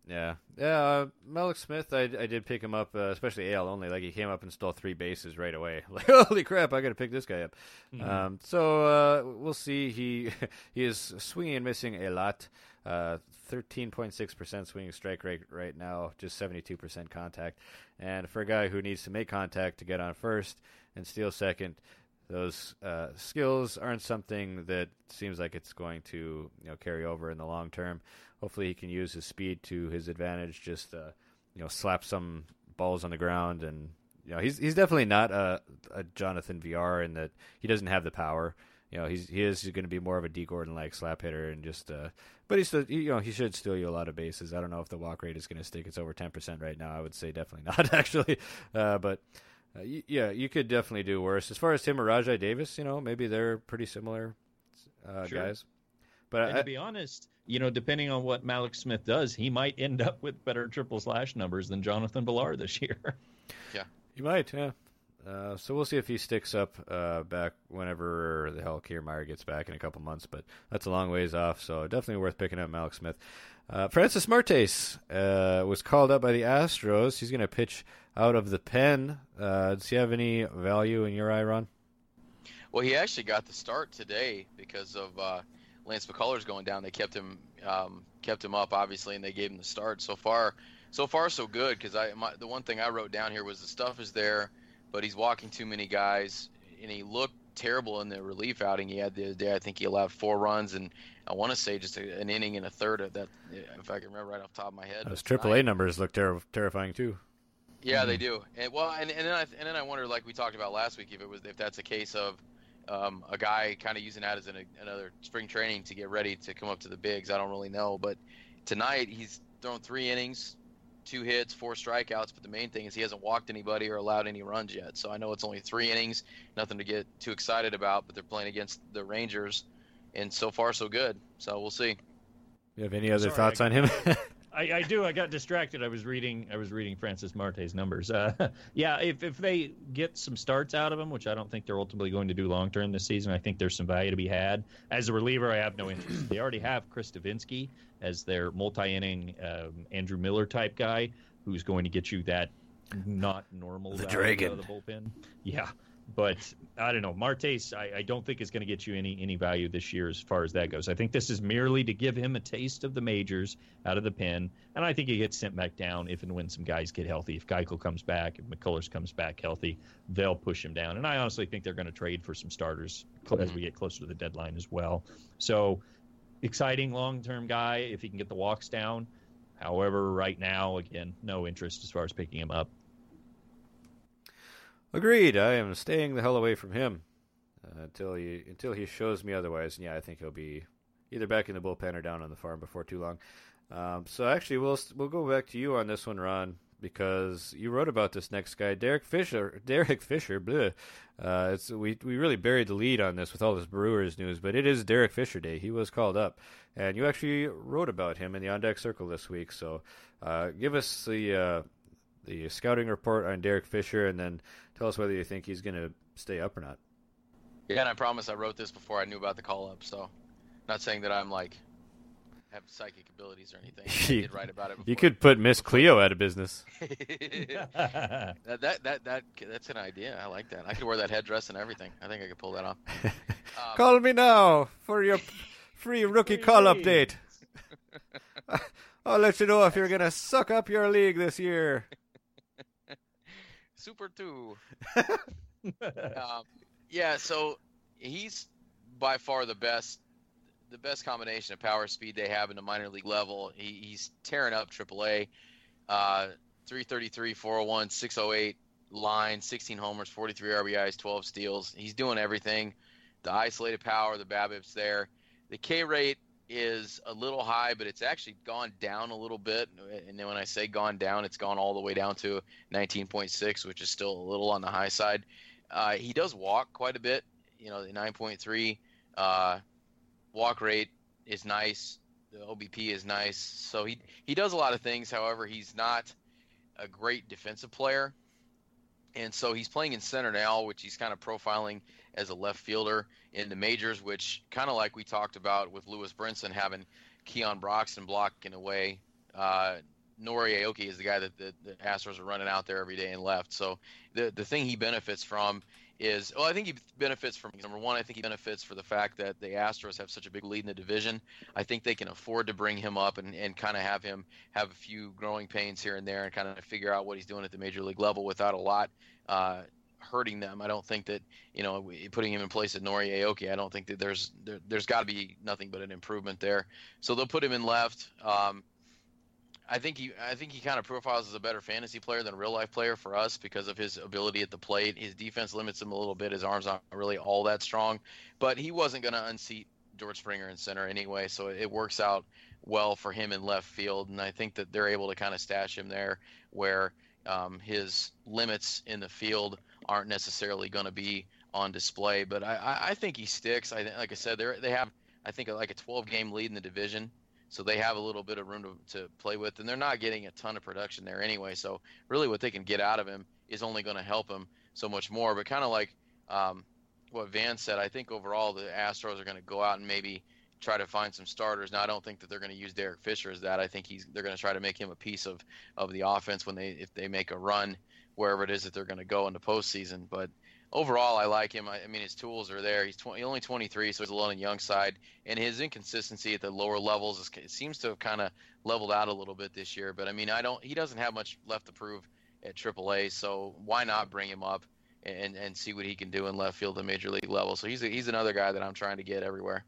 Yeah, yeah. Uh, Malik Smith, I, I did pick him up, uh, especially A L only. Like he came up and stole three bases right away. Like holy crap, I got to pick this guy up. Mm-hmm. Um, so uh, we'll see. He he is swinging and missing a lot. Uh, thirteen point six percent swinging strike rate right now, just seventy-two percent contact. And for a guy who needs to make contact to get on first and steal second, those uh, skills aren't something that seems like it's going to you know carry over in the long term. Hopefully he can use his speed to his advantage, just uh, you know slap some balls on the ground. And you know he's he's definitely not a, a Jonathan V R in that he doesn't have the power. You know he's he is going to be more of a D Gordon like slap hitter and just uh, but he's still you know he should steal you a lot of bases. I don't know if the walk rate is going to stick. It's over ten percent right now. I would say definitely not actually, uh, but. Uh, y- yeah, you could definitely do worse. As far as him or Rajai Davis, you know, maybe they're pretty similar uh, sure. guys. But and I, to be honest, you know, depending on what Malik Smith does, he might end up with better triple slash numbers than Jonathan Villar this year. Yeah, he might. Yeah. Uh, so we'll see if he sticks up uh, back whenever the hell Kiermaier gets back in a couple months. But that's a long ways off, so definitely worth picking up Malik Smith. Uh, Francis Martes uh, was called up by the Astros. He's going to pitch out of the pen. Uh, does he have any value in your eye, Ron? Well, he actually got the start today because of uh, Lance McCullers going down. They kept him um, kept him up, obviously, and they gave him the start. So far, so far, so good. Because I, my, the one thing I wrote down here was the stuff is there, but he's walking too many guys, and he looked terrible in the relief outing he had the other day. I think he allowed four runs, and I want to say just a, an inning and a third of that, if I can remember right off the top of my head. Those triple A numbers look ter- terrifying too. Yeah, mm-hmm. they do. And well, and, and then I and then I wonder, like we talked about last week, if it was if that's a case of um, a guy kind of using that as an, another spring training to get ready to come up to the bigs. I don't really know, but tonight he's thrown three innings, two hits, four strikeouts. But the main thing is he hasn't walked anybody or allowed any runs yet. So I know it's only three innings, nothing to get too excited about. But they're playing against the Rangers, and so far so good. So we'll see. You have any other Sorry, thoughts I, on him? I, I do. I got distracted. I was reading. I was reading Francis Marte's numbers. Uh, yeah, if if they get some starts out of him, which I don't think they're ultimately going to do long term this season, I think there's some value to be had. As a reliever, I have no interest. They already have Chris Davinsky as their multi-inning um, Andrew Miller type guy, who's going to get you that not normal the value dragon out of the bullpen. Yeah. But I don't know. Martes, I, I don't think is going to get you any any value this year as far as that goes. I think this is merely to give him a taste of the majors out of the pen, and I think he gets sent back down if and when some guys get healthy. If Keuchel comes back, if McCullers comes back healthy, they'll push him down. And I honestly think they're going to trade for some starters as we get closer to the deadline as well. So exciting long-term guy if he can get the walks down. However, right now, again, no interest as far as picking him up. Agreed. I am staying the hell away from him uh, until he until he shows me otherwise. And yeah, I think he'll be either back in the bullpen or down on the farm before too long. Um, so actually, we'll we'll go back to you on this one, Ron, because you wrote about this next guy, Derek Fisher. Derek Fisher. Bleh. Uh, it's we we really buried the lead on this with all this Brewers news, but it is Derek Fisher Day. He was called up, and you actually wrote about him in the On Deck Circle this week. So uh, give us the. Uh, the scouting report on Derek Fisher, and then tell us whether you think he's going to stay up or not. Yeah, and I promise I wrote this before I knew about the call-up, so not saying that I'm, like, have psychic abilities or anything. I did write about it before. You could put Miss Cleo out of business. that, that, that, that, that's an idea. I like that. I could wear that headdress and everything. I think I could pull that off. Um, Call me now for your free rookie call update. I'll let you know if you're going to suck up your league this year. Super two. um, yeah, so he's by far the best, the best combination of power speed they have in the minor league level. He, he's tearing up triple A. Uh, three thirty-three, four oh one, six oh eight line, sixteen homers, forty-three R B Is, twelve steals. He's doing everything. The isolated power, the BABIP's there. The K rate is a little high, but it's actually gone down a little bit. And then when I say gone down, it's gone all the way down to nineteen point six, which is still a little on the high side. Uh, he does walk quite a bit. You know, the nine point three uh, walk rate is nice. The O B P is nice. So he he does a lot of things. However, he's not a great defensive player. And so he's playing in center now, which he's kind of profiling as a left fielder in the majors, which kind of like we talked about with Lewis Brinson having Keon Broxton blocking away. Uh, Nori Aoki is the guy that the, the Astros are running out there every day and left. So the the thing he benefits from is, well, I think he benefits from, number one, I think he benefits for the fact that the Astros have such a big lead in the division. I think they can afford to bring him up and, and kind of have him have a few growing pains here and there and kind of figure out what he's doing at the major league level without a lot uh, hurting them. I don't think that, you know, putting him in place of Nori Aoki, I don't think that there's there, there's got to be nothing but an improvement there. So they'll put him in left. Um, I think he I think he kind of profiles as a better fantasy player than a real life player for us because of his ability at the plate. His defense limits him a little bit. His arm's not really all that strong, but he wasn't going to unseat George Springer in center anyway, so it works out well for him in left field. And I think that they're able to kind of stash him there where um, his limits in the field aren't necessarily going to be on display. But I, I think he sticks. I like I said, they they have I think like a twelve game lead in the division. So they have a little bit of room to, to play with, and they're not getting a ton of production there anyway. So really what they can get out of him is only going to help him so much more. But kind of like um, what Van said, I think overall the Astros are going to go out and maybe try to find some starters. Now, I don't think that they're going to use Derek Fisher as that. I think he's they're going to try to make him a piece of, of the offense when they if they make a run wherever it is that they're going to go in the postseason. But overall, I like him. I, I mean, his tools are there. He's twenty, only twenty-three, so he's a little on the young side. And his inconsistency at the lower levels is, it seems to have kind of leveled out a little bit this year. But, I mean, I don't. he doesn't have much left to prove at triple A, so why not bring him up and, and see what he can do in left field at major league level. So he's a, he's another guy that I'm trying to get everywhere.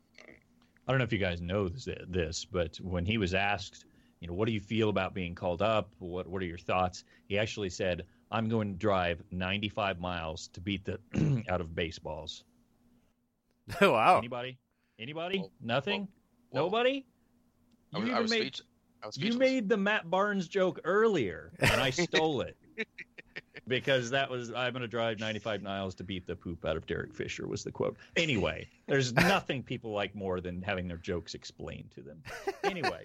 I don't know if you guys know this, but when he was asked, you know, what do you feel about being called up? What What are your thoughts? He actually said, I'm going to drive ninety-five miles to beat the out of baseballs. Oh, wow. Anybody? Anybody? Well, Nothing? well, Nobody? I You was, I even was made, speech, I was you speechless. made the Matt Barnes joke earlier, and I stole it. Because that was, I'm going to drive ninety-five miles to beat the poop out of Derek Fisher was the quote. Anyway, there's nothing people like more than having their jokes explained to them. Anyway.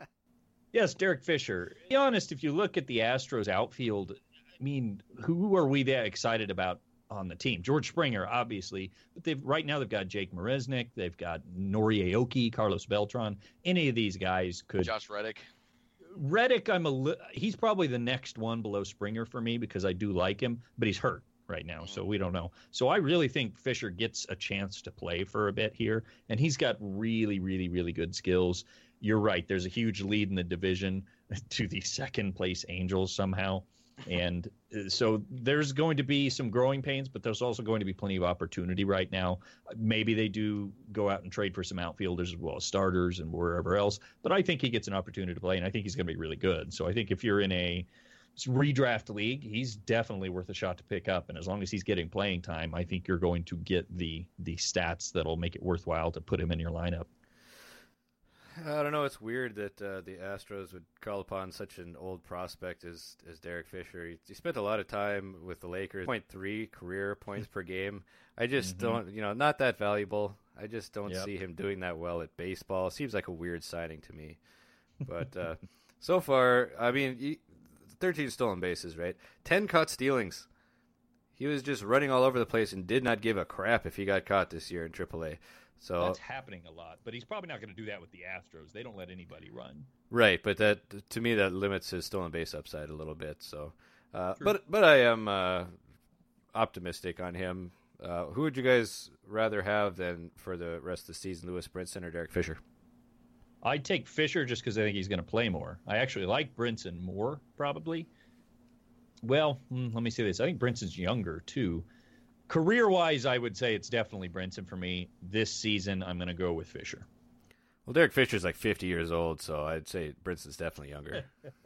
Yes, Derek Fisher. To be honest, if you look at the Astros outfield, I mean, who are we that excited about on the team? George Springer, obviously, but they've right now they've got Jake Marisnick, they've got Nori Aoki, Carlos Beltran. Any of these guys could. Josh Reddick. Reddick, I'm a li- he's probably the next one below Springer for me because I do like him, but he's hurt right now, so we don't know. So I really think Fisher gets a chance to play for a bit here, and he's got really, really, really good skills. You're right. There's a huge lead in the division to the second place Angels somehow. And so there's going to be some growing pains, but there's also going to be plenty of opportunity right now. Maybe they do go out and trade for some outfielders as well as starters and wherever else. But I think he gets an opportunity to play, and I think he's going to be really good. So I think if you're in a redraft league, he's definitely worth a shot to pick up. And as long as he's getting playing time, I think you're going to get the the stats that'll make it worthwhile to put him in your lineup. I don't know. It's weird that uh, the Astros would call upon such an old prospect as as Derek Fisher. He, he spent a lot of time with the Lakers. point three career points per game. I just mm-hmm. don't, you know, not that valuable. I just don't yep. see him doing that well at baseball. Seems like a weird signing to me. But uh, so far, I mean, he, thirteen stolen bases, right? ten caught stealings. He was just running all over the place and did not give a crap if he got caught this year in triple A. So that's happening a lot, but he's probably not going to do that with the Astros. They don't let anybody run. Right, but that to me that limits his stolen base upside a little bit. So, uh, but but I am uh, optimistic on him. Uh, who would you guys rather have than for the rest of the season, Lewis Brinson or Derek Fisher? I'd take Fisher just because I think he's going to play more. I actually like Brinson more, probably. Well, let me say this. I think Brinson's younger, too. Career-wise, I would say it's definitely Brinson for me. This season, I'm going to go with Fisher. Well, Derek Fisher's like fifty years old, so I'd say Brinson's definitely younger.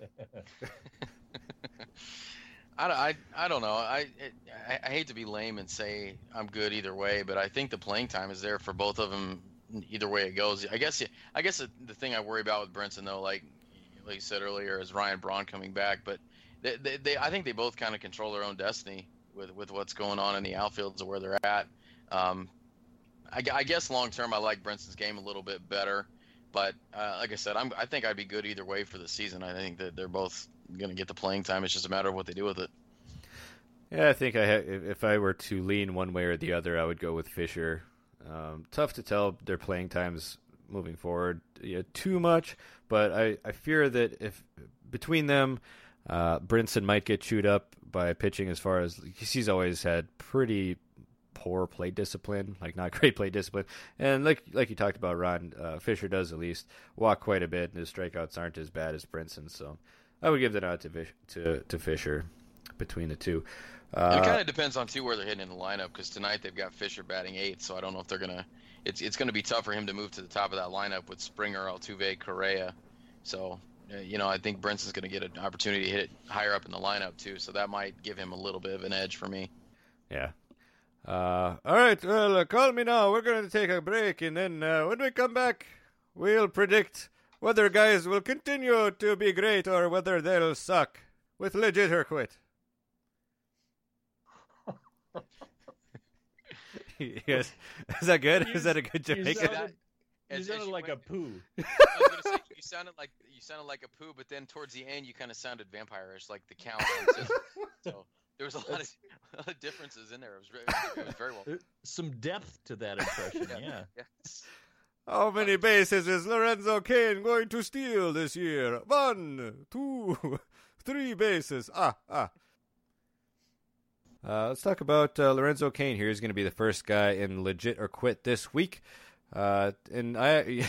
I, I, I don't know. I, I I hate to be lame and say I'm good either way, but I think the playing time is there for both of them either way it goes. I guess I guess the, the thing I worry about with Brinson, though, like like you said earlier, is Ryan Braun coming back. But they, they, they I think they both kind of control their own destiny with with what's going on in the outfields of where they're at. Um, I, I guess long term I like Brinson's game a little bit better, but uh, like I said, I'm I think I'd be good either way for the season. I think that they're both going to get the playing time. It's just a matter of what they do with it. Yeah, I think I ha- if I were to lean one way or the other, I would go with Fisher. Um, tough to tell their playing times moving forward you know, too much, but I, I fear that if between them, uh, Brinson might get chewed up by pitching as far as he's always had pretty poor play discipline, like not great play discipline. And like like you talked about, Ron, uh, Fisher does at least walk quite a bit, and his strikeouts aren't as bad as Brinson. So I would give the nod to to, to Fisher between the two. Uh, it kind of depends on too where they're hitting in the lineup, because tonight they've got Fisher batting eighth, so I don't know if they're gonna. It's it's gonna be tough for him to move to the top of that lineup with Springer, Altuve, Correa. So uh, you know I think Brinson's gonna get an opportunity to hit it higher up in the lineup too, so that might give him a little bit of an edge for me. Yeah. Uh, all right, well, uh, call me now. We're going to take a break, and then uh, when we come back, we'll predict whether guys will continue to be great or whether they'll suck with Legit or Quit. Yes. Is that good? You, Is that a good you Jamaican? sounded, you As- sounded as you like went- a poo. I was gonna say, you sounded like you sounded like a poo, but then towards the end you kind of sounded vampire-ish, like the count. So there was a lot of, a lot of differences in there. It was very, it was very well. Uh, Some depth to that impression, yeah. Yes. How many bases is Lorenzo Cain going to steal this year? One, two, three bases. Ah, ah. Uh, let's talk about uh, Lorenzo Cain here. He's going to be the first guy in Legit or Quit this week. Uh, and I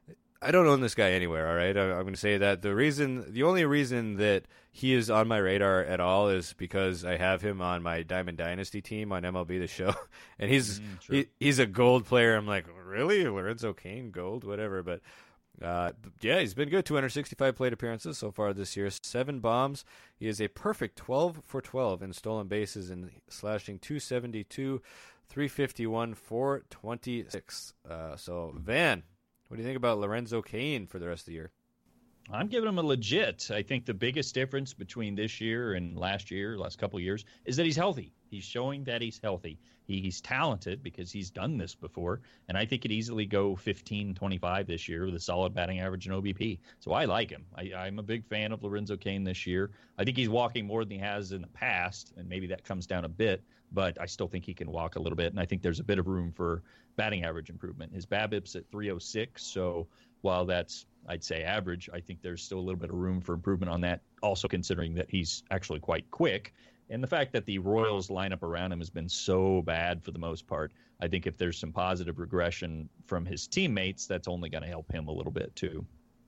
I don't own this guy anywhere, all right? I, I'm going to say that. The reason, the only reason that he is on my radar at all is because I have him on my Diamond Dynasty team on M L B The Show. And he's Mm, true. he, he's a gold player. I'm like, really? Lorenzo Cain, gold? Whatever. But uh, yeah, he's been good. two hundred sixty-five plate appearances so far this year. Seven bombs. He is a perfect twelve for twelve in stolen bases and slashing two seventy-two, three fifty-one, four twenty-six. Uh, so, Van, what do you think about Lorenzo Cain for the rest of the year? I'm giving him a legit. I think the biggest difference between this year and last year, last couple of years, is that he's healthy. He's showing that he's healthy. He, he's talented because he's done this before, and I think he'd easily go fifteen twenty-five this year with a solid batting average and O B P. So I like him. I, I'm a big fan of Lorenzo Cain this year. I think he's walking more than he has in the past, and maybe that comes down a bit, but I still think he can walk a little bit, and I think there's a bit of room for batting average improvement. His BABIP's at three oh six, so while that's, I'd say, average, I think there's still a little bit of room for improvement on that, also considering that he's actually quite quick. And the fact that the Royals lineup around him has been so bad for the most part, I think if there's some positive regression from his teammates, that's only going to help him a little bit too.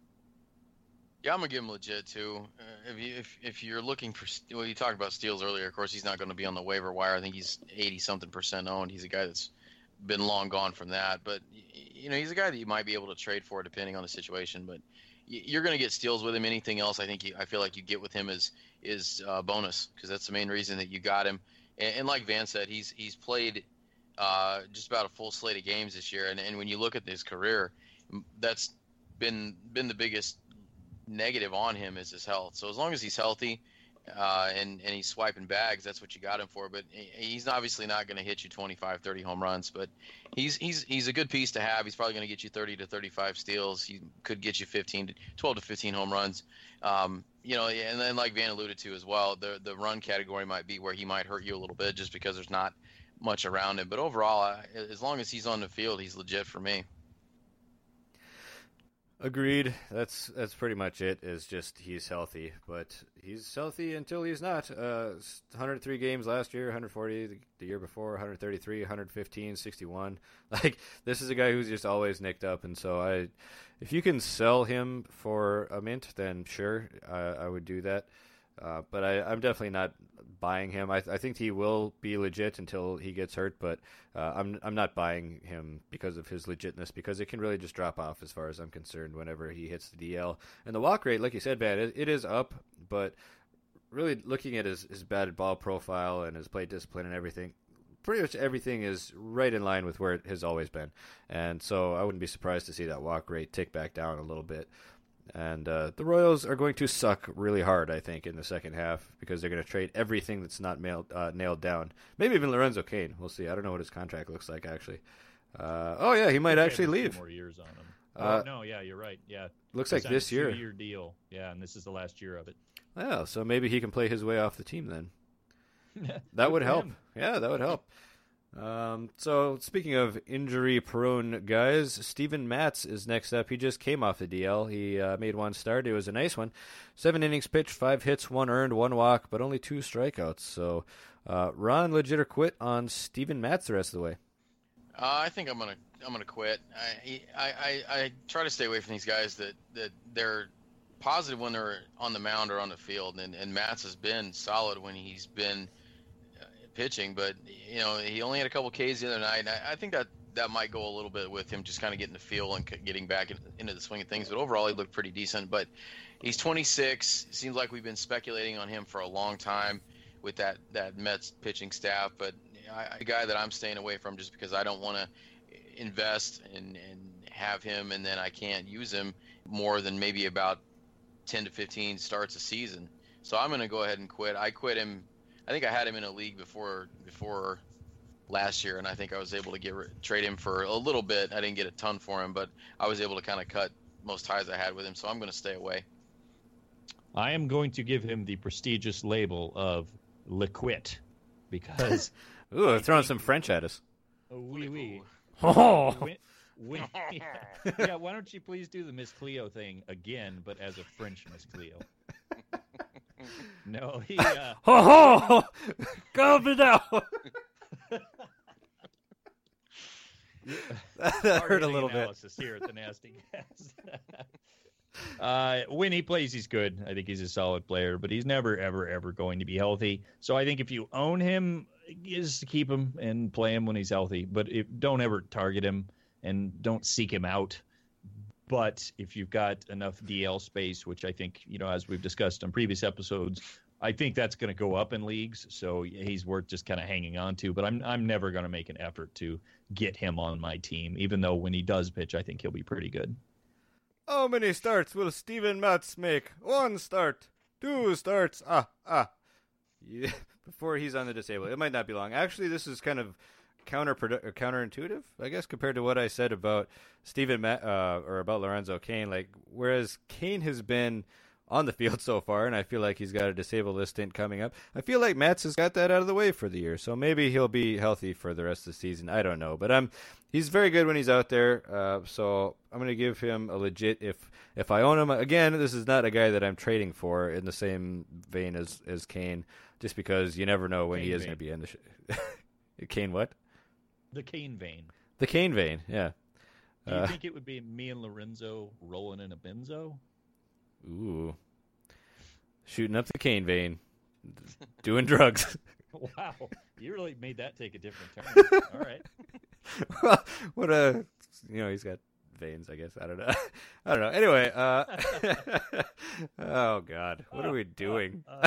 Yeah, I'm gonna give him legit too. Uh, if you if if you're looking for, well, you talked about steals earlier. Of course, he's not going to be on the waiver wire. I think he's eighty something percent owned. He's a guy that's been long gone from that. But you know, he's a guy that you might be able to trade for depending on the situation. But you're going to get steals with him. Anything else, I think you, I feel like you get with him is is uh, bonus, because that's the main reason that you got him. And, and like Van said, he's he's played uh, just about a full slate of games this year. And, and when you look at his career, that's been been the biggest negative on him is his health. So as long as he's healthy uh, and and he's swiping bags, that's what you got him for. But he's obviously not going to hit you twenty-five, thirty home runs. But he's he's he's a good piece to have. He's probably going to get you thirty to thirty-five steals. He could get you fifteen to twelve to fifteen home runs. Um, you know, and then like Van alluded to as well, the the run category might be where he might hurt you a little bit just because there's not much around him. But overall, as long as he's on the field, he's legit for me. Agreed. That's that's pretty much it. Is just he's healthy, but he's healthy until he's not. Uh, one hundred three games last year, one hundred forty the, the year before, one hundred thirty-three, one hundred fifteen, sixty-one. Like, this is a guy who's just always nicked up, and so I, if you can sell him for a mint, then sure, I, I would do that. Uh, but I, I'm definitely not buying him. I, I think he will be legit until he gets hurt, but uh, I'm I'm not buying him because of his legitness, because it can really just drop off as far as I'm concerned whenever he hits the D L. And the walk rate, like you said, Van, it, it is up, but really looking at his, his batted ball profile and his plate discipline and everything, pretty much everything is right in line with where it has always been. And so I wouldn't be surprised to see that walk rate tick back down a little bit. And uh, the Royals are going to suck really hard, I think, in the second half, because they're going to trade everything that's not nailed, uh, nailed down. Maybe even Lorenzo Cain. We'll see. I don't know what his contract looks like, actually. Uh, oh, yeah, he might actually Okay, leave. Two more years on him. Uh, oh, no, yeah, you're right. Yeah, Looks He like signed this a year. two-year deal. Yeah, and this is the last year of it. Yeah, so maybe he can play his way off the team then. Good That would for help. him. Yeah, that would help. Um, so speaking of injury-prone guys, Steven Matz is next up. He just came off the D L. He uh, made one start. It was a nice one. Seven innings pitched, five hits, one earned, one walk, but only two strikeouts. So uh, Ron, legit or quit on Steven Matz the rest of the way? Uh, I think I'm gonna I'm gonna quit. I, I I I try to stay away from these guys that, that they're positive when they're on the mound or on the field, and and Matz has been solid when he's been pitching, but you know he only had a couple Ks the other night. I, I think that that might go a little bit with him just kind of getting the feel and getting back in, into the swing of things. But overall, he looked pretty decent. But he's twenty-six. It seems like we've been speculating on him for a long time with that that Mets pitching staff. But I, a guy that I'm staying away from just because I don't want to invest and and have him and then I can't use him more than maybe about ten to fifteen starts a season. So I'm going to go ahead and quit. I quit him. I think I had him in a league before before last year, and I think I was able to get trade him for a little bit. I didn't get a ton for him, but I was able to kind of cut most ties I had with him, so I'm going to stay away. I am going to give him the prestigious label of Le Quit because Ooh, they're throwing some French at us. Oh, oui, oui. Oh. When, when, yeah, why don't you please do the Miss Cleo thing again, but as a French Miss Cleo? No, he. Uh, Ho ho! Calm it down. That hurt a little bit. Here at the Nasty Gas. uh, when he plays, he's good. I think he's a solid player, but he's never, ever, ever going to be healthy. So I think if you own him, is to keep him and play him when he's healthy. But if, don't ever target him and don't seek him out. But if you've got enough D L space, which I think, you know, as we've discussed on previous episodes, I think that's going to go up in leagues. So he's worth just kind of hanging on to. But I'm I'm never going to make an effort to get him on my team, even though when he does pitch, I think he'll be pretty good. How many starts will Steven Matz make? One start, two starts. Ah, ah. Yeah, before he's on the disabled. It might not be long. Actually, this is kind of counter counterintuitive, I guess, compared to what I said about Steven Ma- uh, or about Lorenzo Cain. Like, whereas Cain has been on the field so far, and I feel like he's got a disabled list stint coming up. I feel like Matz has got that out of the way for the year, so maybe he'll be healthy for the rest of the season. I don't know, but um, he's very good when he's out there. Uh, so I'm going to give him a legit. If if I own him again, this is not a guy that I'm trading for in the same vein as as Cain, just because you never know when Cain he is vein. going to be in the. Sh- Cain what? The Cain vein. The Cain vein, yeah. Do you Uh, think it would be me and Lorenzo rolling in a benzo? Ooh. Shooting up the Cain vein. Doing drugs. Wow, you really made that take a different turn. All right. Well, what a, you know, he's got veins, I guess. I don't know. I don't know. Anyway, uh, oh, God. What are we doing? Uh,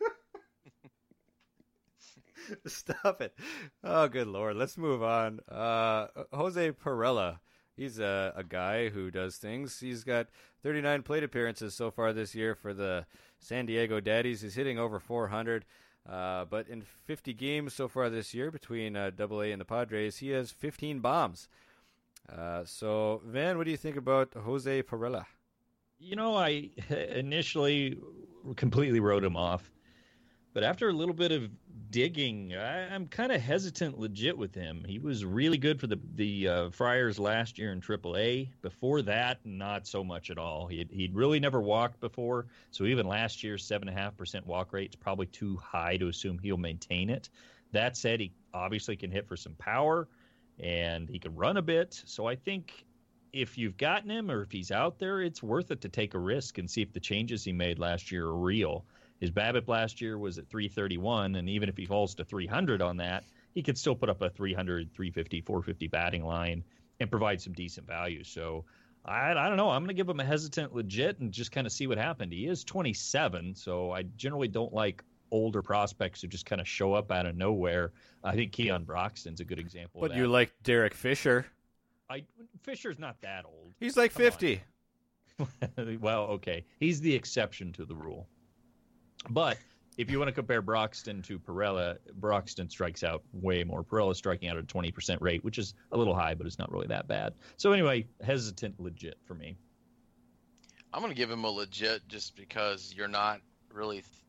Stop it. Oh, good Lord. Let's move on. Uh, Jose Pirela. He's a, a guy who does things. He's got thirty-nine plate appearances so far this year for the San Diego Daddies. He's hitting over four hundred. Uh, but in fifty games so far this year between uh, Double A and the Padres, he has fifteen bombs. Uh, so, Van, what do you think about Jose Pirela? You know, I initially completely wrote him off. But after a little bit of digging, I, I'm kind of hesitant legit with him. He was really good for the the uh, Friars last year in triple A. Before that, not so much at all. He'd, he'd really never walked before. So even last year's seven point five percent walk rate is probably too high to assume he'll maintain it. That said, he obviously can hit for some power, and he can run a bit. So I think if you've gotten him or if he's out there, it's worth it to take a risk and see if the changes he made last year are real. His BABIP last year was at three thirty-one, and even if he falls to three hundred on that, he could still put up a three hundred, three fifty, four fifty batting line and provide some decent value. So I, I don't know. I'm going to give him a hesitant legit and just kind of see what happened. He is twenty-seven, so I generally don't like older prospects who just kind of show up out of nowhere. I think Keon Broxton's a good example But of that. you like Derek Fisher. I, Fisher's not that old. He's like Come on. fifty. Well, okay. He's the exception to the rule. But if you want to compare Broxton to Pirela, Broxton strikes out way more. Pirela's striking out at a twenty percent rate, which is a little high, but it's not really that bad. So anyway, hesitant legit for me. I'm going to give him a legit just because you're not really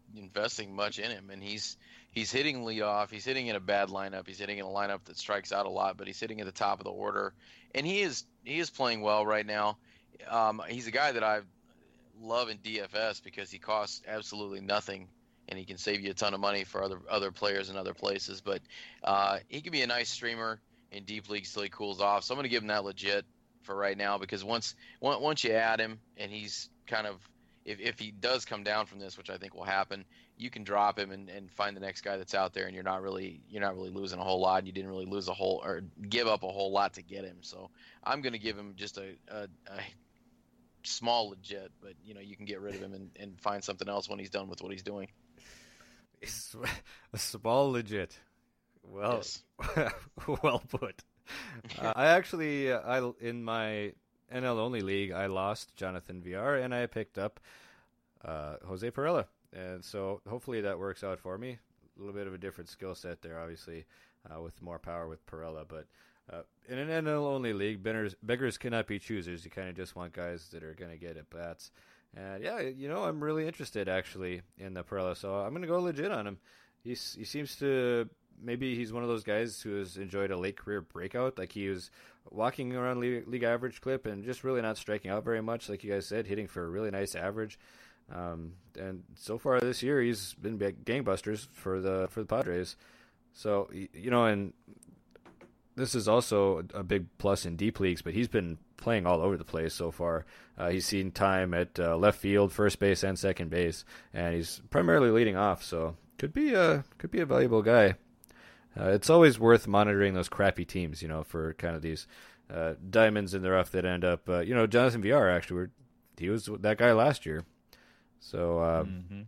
investing much in him, and he's he's hitting leadoff. He's hitting in a bad lineup. He's hitting in a lineup that strikes out a lot, but he's hitting at the top of the order, and he is he is playing well right now. Um, he's a guy that I love in D F S because he costs absolutely nothing, and he can save you a ton of money for other other players in other places. But uh, he can be a nice streamer in deep leagues till he cools off. So I'm going to give him that legit for right now, because once once you add him and he's kind of, if, if he does come down from this, which I think will happen, you can drop him and, and find the next guy that's out there, and you're not really you're not really losing a whole lot. You didn't really lose a whole or give up a whole lot to get him. So I'm going to give him just a, a, a small legit, but you know, you can get rid of him and, and find something else when he's done with what he's doing. It's a small legit. Well, Yes. well put. Uh, I actually, uh, I in my N L only league, I lost Jonathan V R and I picked up uh, Jose Perella, and so hopefully that works out for me. A little bit of a different skill set there, obviously, uh, with more power with Perella, but uh, in an N L only league, beggars, beggars cannot be choosers. You kind of just want guys that are going to get at bats. And yeah, you know, I'm really interested actually in the Perella, so I'm going to go legit on him. He's, he seems to. Maybe he's one of those guys who has enjoyed a late career breakout. Like, he was walking around league, league average clip and just really not striking out very much, like you guys said, hitting for a really nice average. Um, and so far this year, he's been big gangbusters for the for the Padres. So, you know, and this is also a big plus in deep leagues, but he's been playing all over the place so far. Uh, he's seen time at uh, left field, first base, and second base, and he's primarily leading off. So could be a could be a valuable guy. Uh, it's always worth monitoring those crappy teams, you know, for kind of these uh, diamonds in the rough that end up, uh, you know, Jonathan V R actually, were, he was that guy last year. So, uh, Mm-hmm.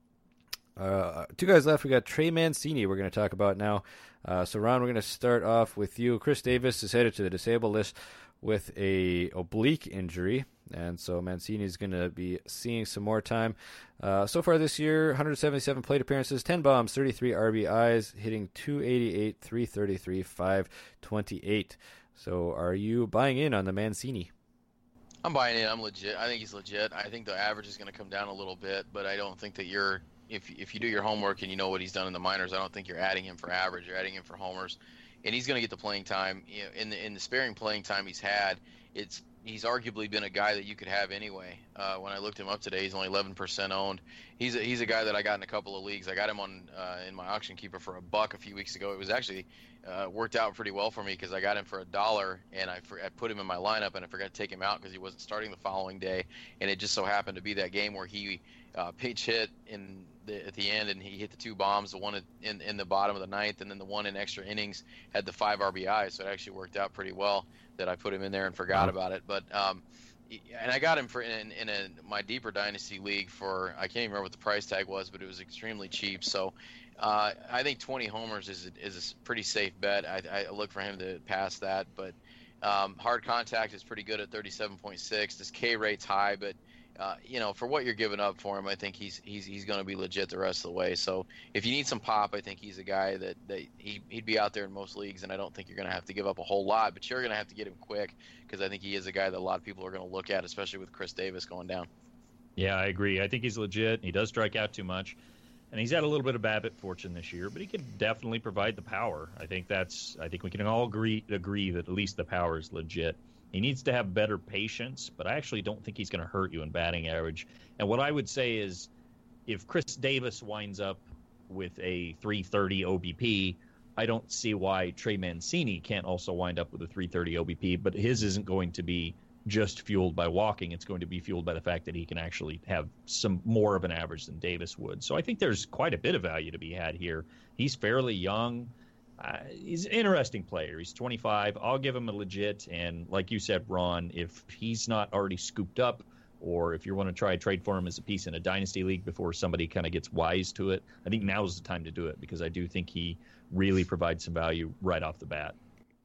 uh, two guys left. We got Trey Mancini we're going to talk about now. Uh, so, Ron, we're going to start off with you. Chris Davis is headed to the disabled list with a oblique injury, and so Mancini is going to be seeing some more time. Uh, so far this year, one hundred seventy-seven plate appearances, ten bombs, thirty-three R B Is, hitting two eighty-eight, three thirty-three, five twenty-eight. So are you buying in on the Mancini? I'm buying in. I'm legit. I think he's legit. I think the average is going to come down a little bit, but I don't think that you're if if you do your homework and you know what he's done in the minors, I don't think you're adding him for average. You're adding him for homers, and he's going to get the playing time. You know, in the in the sparing playing time he's had, it's he's arguably been a guy that you could have anyway. Uh, when I looked him up today, he's only eleven percent owned. He's a, he's a guy that I got in a couple of leagues. I got him on uh, in my auction keeper for a buck a few weeks ago. It was actually uh, worked out pretty well for me because I got him for a dollar, and I, for, I put him in my lineup, and I forgot to take him out because he wasn't starting the following day. And it just so happened to be that game where he uh, pinch hit in the, at the end, and he hit the two bombs, the one in in the bottom of the ninth, and then the one in extra innings had the five R B Is. So it actually worked out pretty well that I put him in there and forgot about it. But um, and I got him for in, in a, my deeper dynasty league for I can't even remember what the price tag was, but it was extremely cheap. So uh, I think twenty homers is a, is a pretty safe bet. I, I look for him to pass that, but um, hard contact is pretty good at thirty-seven point six. This K rate's high, but uh, you know, for what you're giving up for him, I think he's he's he's going to be legit the rest of the way. So if you need some pop, I think he's a guy that, that he, he'd be out there in most leagues, and I don't think you're going to have to give up a whole lot, but you're going to have to get him quick because I think he is a guy that a lot of people are going to look at, especially with Chris Davis going down. Yeah, I agree. I think he's legit. He does strike out too much, and he's had a little bit of BABIP fortune this year, but he can definitely provide the power. I think that's. I think we can all agree agree that at least the power is legit. He needs to have better patience, but I actually don't think he's going to hurt you in batting average. And what I would say is, if Chris Davis winds up with a three thirty O B P, I don't see why Trey Mancini can't also wind up with a three thirty O B P, but his isn't going to be just fueled by walking. It's going to be fueled by the fact that he can actually have some more of an average than Davis would. So I think there's quite a bit of value to be had here. He's fairly young. Uh, he's an interesting player. He's twenty-five. I'll give him a legit. And like you said, Ron, if he's not already scooped up, or if you want to try to trade for him as a piece in a dynasty league before somebody kind of gets wise to it, I think now's the time to do it because I do think he really provides some value right off the bat.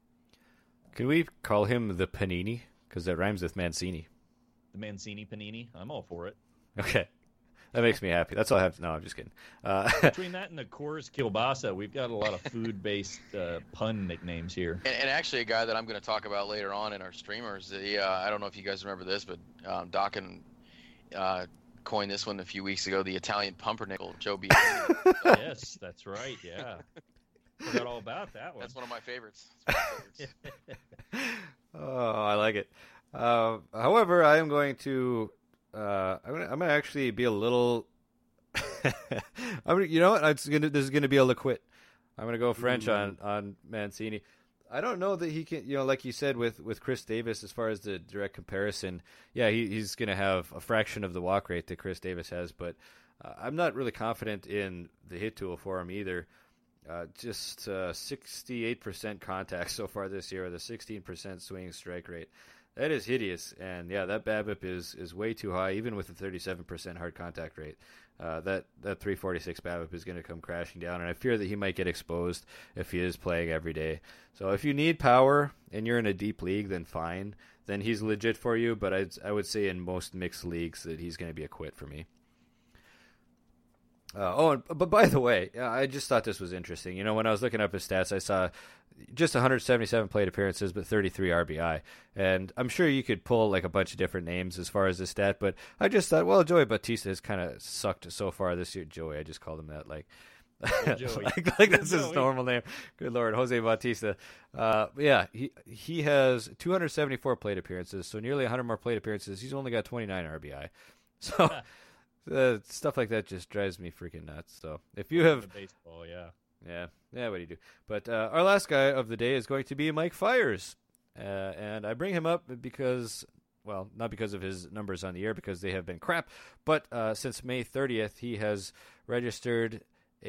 Can we call him the Panini? Because that rhymes with Mancini. The Mancini Panini? I'm all for it. Okay. That makes me happy. That's all I have to know. I'm just kidding. Uh, Between that and the Coors Kielbasa, we've got a lot of food-based uh, pun nicknames here. And, and actually, a guy that I'm going to talk about later on in our streamers, the, uh, I don't know if you guys remember this, but um, Dokken uh, coined this one a few weeks ago, the Italian pumpernickel, Joe B. Yes, that's right. Yeah. Forgot all about that one. That's one of my favorites. It's one of my favorites. Oh, I like it. Uh, however, I am going to, uh, I'm gonna, I'm gonna actually be a little. I'm gonna, you know what? It's gonna, this is gonna be a LaQuit. I'm gonna go French Ooh. on on Mancini. I don't know that he can, you know, like you said with, with Chris Davis, as far as the direct comparison, yeah, he, he's going to have a fraction of the walk rate that Chris Davis has, but uh, I'm not really confident in the hit tool for him either. Uh, just uh, sixty-eight percent contact so far this year with a sixteen percent swing strike rate. That is hideous, and yeah, that BABIP is, is way too high, even with a thirty-seven percent hard contact rate. Uh, that that three forty-six BABIP is going to come crashing down, and I fear that he might get exposed if he is playing every day. So if you need power and you're in a deep league, then fine, then he's legit for you. But I'd, I would say in most mixed leagues that he's going to be a quit for me. Uh, oh, and, but by the way, I just thought this was interesting. You know, when I was looking up his stats, I saw just one hundred seventy-seven plate appearances, but thirty-three R B I. And I'm sure you could pull like a bunch of different names as far as this stat, but I just thought, well, Joey Bautista has kind of sucked so far this year. Joey, I just called him that, like, Joey. like, like that's his Joey. normal name. Good Lord, Jose Bautista. Uh, yeah, he he has two hundred seventy-four plate appearances, so nearly one hundred more plate appearances. He's only got twenty-nine R B I. So. Uh, stuff like that just drives me freaking nuts. So if you have baseball, yeah, yeah, yeah, what do you do? But uh, our last guy of the day is going to be Mike Fiers, uh, and I bring him up because, well, not because of his numbers on the air, because they have been crap, but uh, since May thirtieth, he has registered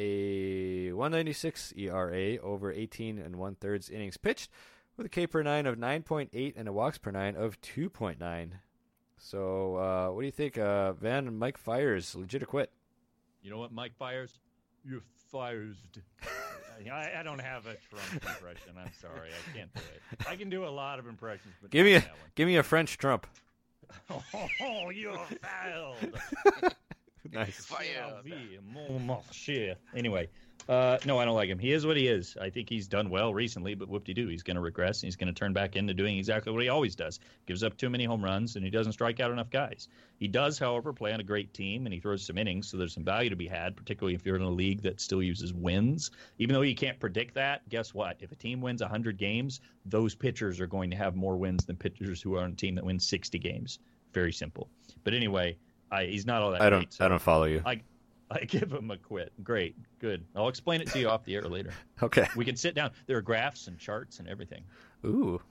a one ninety-six E R A over eighteen and one thirds innings pitched, with a K per nine of nine point eight and a walks per nine of two point nine. So, uh, what do you think, uh, Van and Mike Fiers, legit or quit? You know what, Mike Fiers? You're fired. I, I don't have a Trump impression. I'm sorry, I can't do it. I can do a lot of impressions, but give me a that one. give me a French Trump. Oh, you're failed. Nice. Fired. Mon marché. Anyway, uh, no, I don't like him. He is what he is. I think he's done well recently, but whoop-de-doo, he's going to regress, and he's going to turn back into doing exactly what he always does. Gives up too many home runs, and he doesn't strike out enough guys. He does, however, play on a great team, and he throws some innings, so there's some value to be had, particularly if you're in a league that still uses wins. Even though you can't predict that, guess what? If a team wins one hundred games, those pitchers are going to have more wins than pitchers who are on a team that wins sixty games. Very simple. But anyway, I, he's not all that I don't. great, so I don't follow you. I, I give him a quit. Great, good. I'll explain it to you off the air later. Okay. We can sit down. There are graphs and charts and everything. Ooh.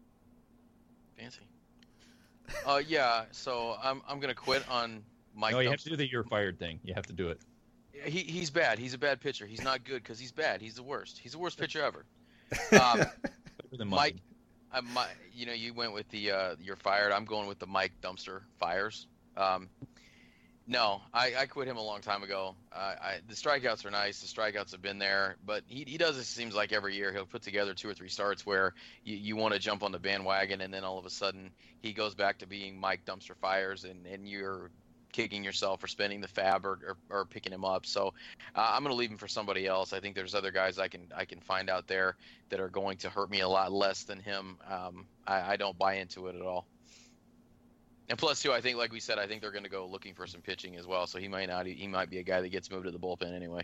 Fancy. Uh, yeah. So I'm I'm gonna quit on Mike. No, you have Dumpster. to do the "you're fired" thing. You have to do it. He he's bad. He's a bad pitcher. He's not good because he's bad. He's the worst. He's the worst pitcher ever. Um, Better than Mike, mine. I, my, you know, you went with the uh, you're fired. I'm going with the Mike Dumpster Fires. Um, no, I, I quit him a long time ago. Uh, I, the strikeouts are nice. The strikeouts have been there, but he he does. It seems like every year he'll put together two or three starts where you, you want to jump on the bandwagon, and then all of a sudden he goes back to being Mike Dumpster Fires, and, and you're kicking yourself for spending the fab or, or, or picking him up. So uh, I'm going to leave him for somebody else. I think there's other guys I can I can find out there that are going to hurt me a lot less than him. Um, I, I don't buy into it at all. And plus, too, I think, like we said, I think they're going to go looking for some pitching as well. So he might not. He might be a guy that gets moved to the bullpen anyway.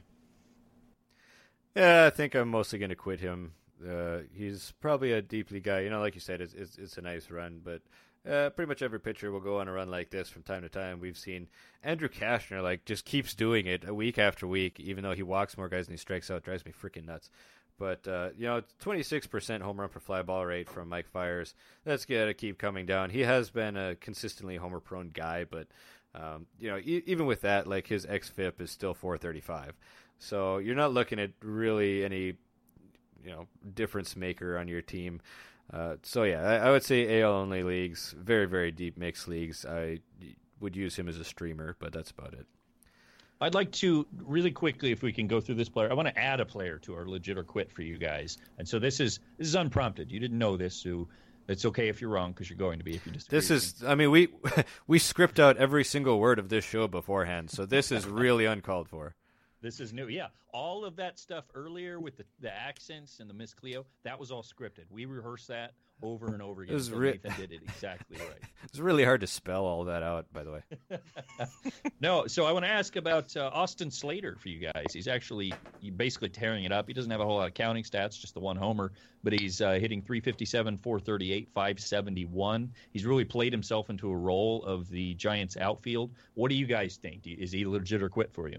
Yeah, I think I'm mostly going to quit him. Uh, he's probably a deep league guy. You know, like you said, it's it's, it's a nice run, but uh, pretty much every pitcher will go on a run like this from time to time. We've seen Andrew Kashner, like, just keeps doing it a week after week, even though he walks more guys than he strikes out. It drives me freaking nuts. But, uh, you know, twenty-six percent home run per fly ball rate from Mike Fiers. That's got to keep coming down. He has been a consistently homer-prone guy, but, um, you know, e- even with that, like, his X F I P is still four thirty-five. So you're not looking at really any, you know, difference maker on your team. Uh, so, yeah, I, I would say A L-only leagues, very, very deep mixed leagues. I would use him as a streamer, but that's about it. I'd like to really quickly, if we can go through this player. I want to add a player to our legit or quit for you guys. And so this is this is unprompted. You didn't know this, so it's okay if you're wrong because you're going to be if you disagree. This is, I mean, we we script out every single word of this show beforehand, so this is really uncalled for. This is new. Yeah, all of that stuff earlier with the, the accents and the Miss Cleo, that was all scripted. We rehearsed that over and over again. It was So re- Nathan did it exactly right. It's really hard to spell all that out, by the way. No, so I want to ask about uh, Austin Slater for you guys. He's actually he basically tearing it up. He doesn't have a whole lot of counting stats, just the one homer, but he's uh, hitting three fifty-seven, four thirty-eight, five seventy-one. He's really played himself into a role of the Giants outfield. What do you guys think? Do you, is he legit or quit for you?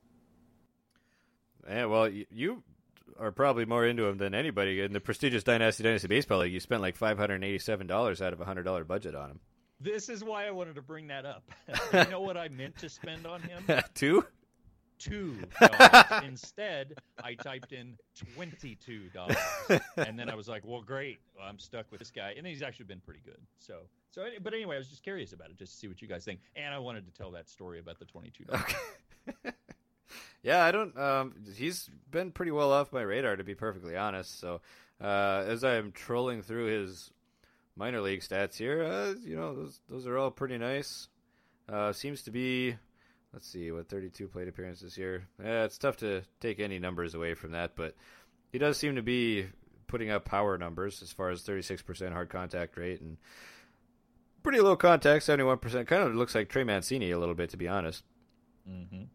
Yeah, well, you, you are probably more into him than anybody in the prestigious Dynasty Dynasty Baseball League. You spent like five hundred eighty-seven dollars out of a one hundred dollars budget on him. This is why I wanted to bring that up. You know what I meant to spend on him? Two? Two dollars. Instead, I typed in twenty-two dollars. And then I was like, well, great. Well, I'm stuck with this guy. And he's actually been pretty good. So, so, but anyway, I was just curious about it, just to see what you guys think. And I wanted to tell that story about the twenty-two dollars. Okay. Yeah, I don't. Um, he's been pretty well off my radar, to be perfectly honest. So, uh, as I'm trolling through his minor league stats here, uh, you know, those those are all pretty nice. Uh, seems to be, let's see, what thirty-two plate appearances here. Yeah, it's tough to take any numbers away from that, but he does seem to be putting up power numbers as far as thirty-six percent hard contact rate and pretty low contact, seventy-one percent. Kind of looks like Trey Mancini a little bit, to be honest. Mm-hmm.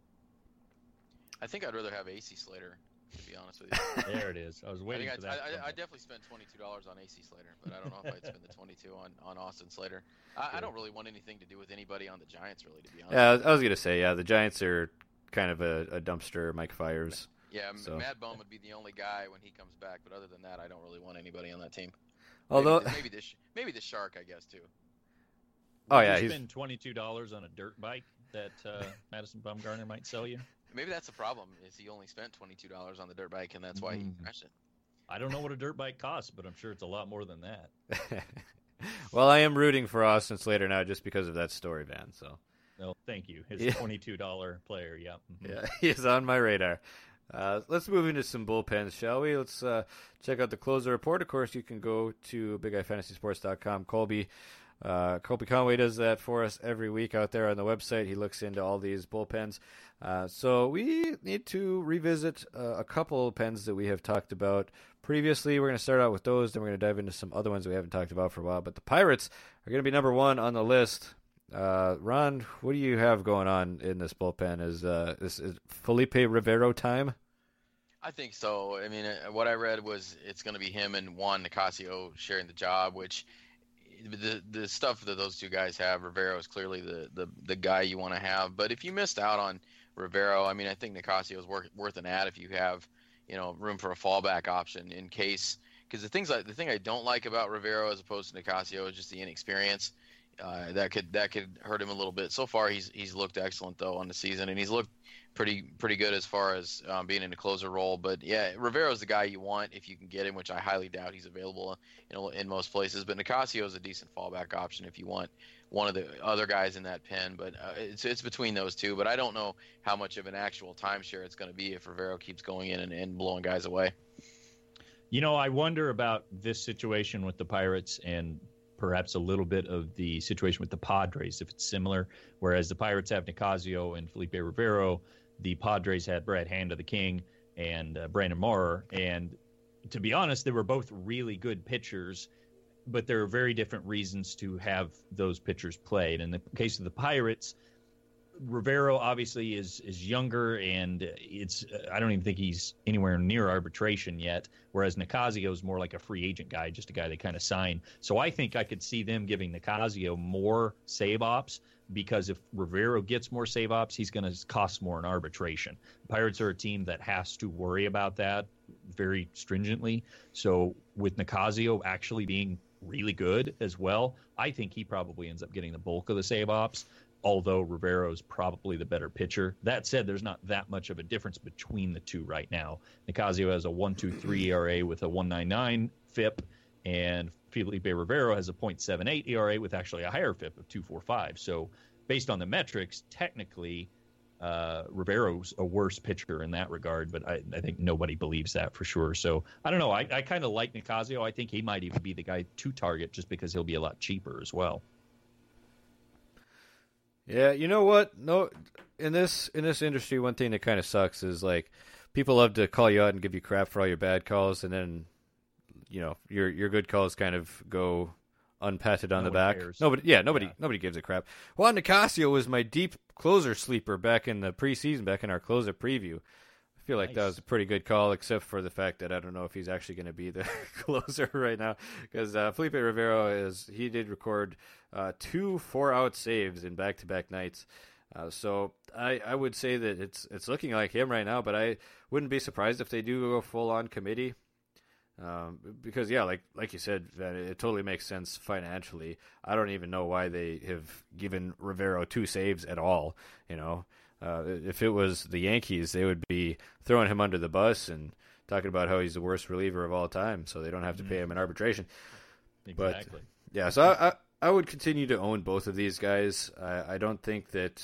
I think I'd rather have A C Slater, to be honest with you. There it is. I was waiting I for think that. I, I, I definitely spent twenty-two dollars on A C Slater, but I don't know if I'd spend the twenty-two on, on Austin Slater. I, I don't really want anything to do with anybody on the Giants, really, to be honest. Yeah, I was going to say, yeah, the Giants are kind of a, a dumpster, Mike Fiers. Yeah, so. Mad Bum would be the only guy when he comes back, but other than that, I don't really want anybody on that team. Although maybe, maybe this maybe the Shark, I guess, too. Oh yeah, you he's spend twenty-two dollars on a dirt bike that uh, Madison Bumgarner might sell you. Maybe that's the problem, is he only spent twenty-two dollars on the dirt bike, and that's why he Mm. crashed it. I don't know what a dirt bike costs, but I'm sure it's a lot more than that. Well, I am rooting for Austin Slater now just because of that story, Van. So, No, thank you. His Yeah. twenty-two dollars player, yeah. Mhm. yeah, he's on my radar. Uh, let's move into some bullpens, shall we? Let's uh, check out the closer report. Of course, you can go to big guy fantasy sports dot com. Colby Uh, Colby Conway does that for us every week out there on the website. He looks into all these bullpens. Uh, so we need to revisit uh, a couple of pens that we have talked about previously. We're going to start out with those, then we're going to dive into some other ones we haven't talked about for a while. But the Pirates are going to be number one on the list. Uh, Ron, what do you have going on in this bullpen? Is, uh, is, is Felipe Rivero time? I think so. I mean, uh, what I read was it's going to be him and Juan Nicasio sharing the job, which the the stuff that those two guys have, Rivero is clearly the, the, the guy you want to have. But if you missed out on Rivero, I mean, I think Nicasio is worth, worth an ad if you have, you know, room for a fallback option in case. Because the things I, the thing I don't like about Rivero as opposed to Nicasio is just the inexperience. Uh, that could that could hurt him a little bit. So far, he's he's looked excellent though on the season, and he's looked pretty pretty good as far as um, being in a closer role. But yeah, Rivero's the guy you want if you can get him, which I highly doubt he's available in in most places. But Nicasio is a decent fallback option if you want one of the other guys in that pen. But uh, it's it's between those two. But I don't know how much of an actual timeshare it's going to be if Rivero keeps going in and, and blowing guys away. You know, I wonder about this situation with the Pirates and perhaps a little bit of the situation with the Padres, if it's similar. Whereas the Pirates have Nicasio and Felipe Rivero, the Padres had Brad Hand of the King and uh, Brandon Maurer. And to be honest, they were both really good pitchers, but there are very different reasons to have those pitchers played. In the case of the Pirates, Rivero obviously is is younger, and it's I don't even think he's anywhere near arbitration yet, whereas Nicasio is more like a free agent guy, just a guy they kind of sign. So I think I could see them giving Nicasio more save ops, because if Rivero gets more save ops, he's going to cost more in arbitration. Pirates are a team that has to worry about that very stringently. So with Nicasio actually being really good as well, I think he probably ends up getting the bulk of the save ops, although Rivero is probably the better pitcher. That said, there's not that much of a difference between the two right now. Nicasio has a one point two three E R A with a one point nine nine F I P, and Felipe Rivero has a point seven eight E R A with actually a higher F I P of two point four five. So based on the metrics, technically, uh, Rivero's a worse pitcher in that regard, but I, I think nobody believes that for sure. So I don't know. I, I kind of like Nicasio. I think he might even be the guy to target just because he'll be a lot cheaper as well. Yeah, you know what? No, in this in this industry, one thing that kind of sucks is like people love to call you out and give you crap for all your bad calls, and then you know your your good calls kind of go unpatted on No the one back. cares. Nobody, yeah, nobody, Yeah. nobody gives a crap. Juan Nicasio was my deep closer sleeper back in the preseason, back in our closer preview. I feel like that Nice. was a pretty good call, except for the fact that I don't know if he's actually going to be the closer right now, because uh, Felipe Rivero is he did record uh, two four-out saves in back-to-back nights. Uh, so I, I would say that it's it's looking like him right now, but I wouldn't be surprised if they do go full-on committee. Um, because yeah, like like you said, Van, it totally makes sense financially. I don't even know why they have given Rivero two saves at all. You know, uh, if it was the Yankees, they would be throwing him under the bus and talking about how he's the worst reliever of all time, so they don't have to pay him in arbitration. Exactly. But yeah, so I, I I would continue to own both of these guys. I, I don't think that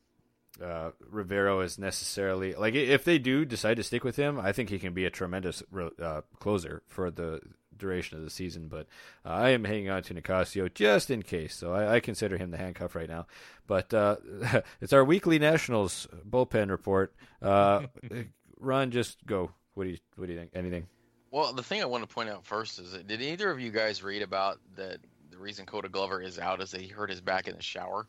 uh, Rivero is necessarily like if they do decide to stick with him, I think he can be a tremendous uh, closer for the duration of the season. But uh, I am hanging on to Nicasio just in case, so I, I consider him the handcuff right now. But uh, it's our weekly Nationals bullpen report. Uh, Ron, just go. What do you What do you think? Anything? Well, the thing I want to point out first is that did either of you guys read about that the reason Coda Glover is out is that he hurt his back in the shower?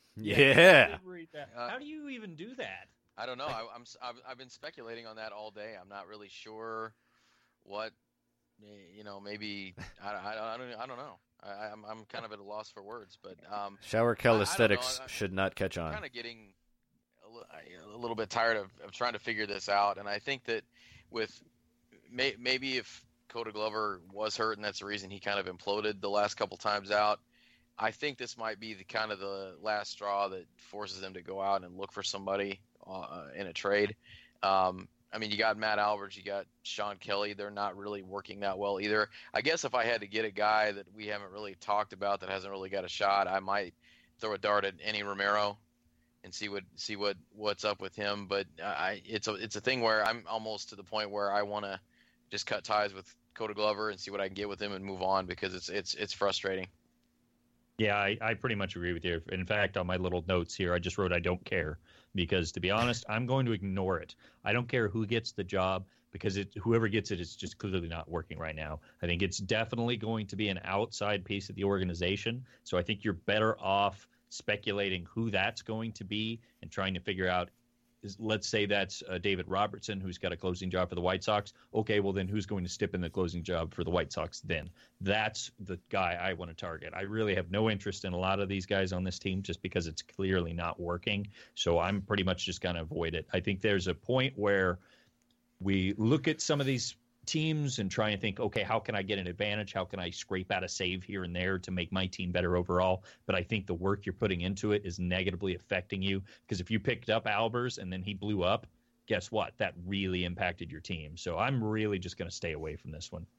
Yeah. I did read that. Uh, How do you even do that? I don't know. I, I'm s- I've, I've been speculating on that all day. I'm not really sure what eh, you know. Maybe I, I, I don't I don't know. I, I'm I'm kind of at a loss for words. But um, Shower I- I don't know. calisthenics I- should not catch I'm on. kind of getting a, li- I- a little bit tired of, of trying to figure this out, and I think that with may, maybe if Coda Glover was hurt and that's the reason he kind of imploded the last couple times out, I think this might be the kind of the last straw that forces them to go out and look for somebody uh, in a trade. Um, I mean, you got Matt Alvarez, you got Sean Kelly. They're not really working that well either. I guess if I had to get a guy that we haven't really talked about that hasn't really got a shot, I might throw a dart at Enny Romero and see what see what what's up with him. But I it's a it's a thing where I'm almost to the point where I want to just cut ties with Coda Glover and see what I can get with him and move on because it's it's it's frustrating. Yeah, I, I pretty much agree with you. In fact, on my little notes here, I just wrote I don't care because, to be honest, I'm going to ignore it. I don't care who gets the job because it, whoever gets it is just clearly not working right now. I think it's definitely going to be an outside piece of the organization. So I think you're better off speculating who that's going to be and trying to figure out, is, let's say that's uh, David Robertson, who's got a closing job for the White Sox. Okay, well, then who's going to step in the closing job for the White Sox then? That's the guy I want to target. I really have no interest in a lot of these guys on this team just because it's clearly not working. So I'm pretty much just going to avoid it. I think there's a point where we look at some of these teams and try and think, okay, how can I get an advantage? How can I scrape out a save here and there to make my team better overall? But I think the work you're putting into it is negatively affecting you because if you picked up Albers and then he blew up, guess what? That really impacted your team. So I'm really just going to stay away from this one.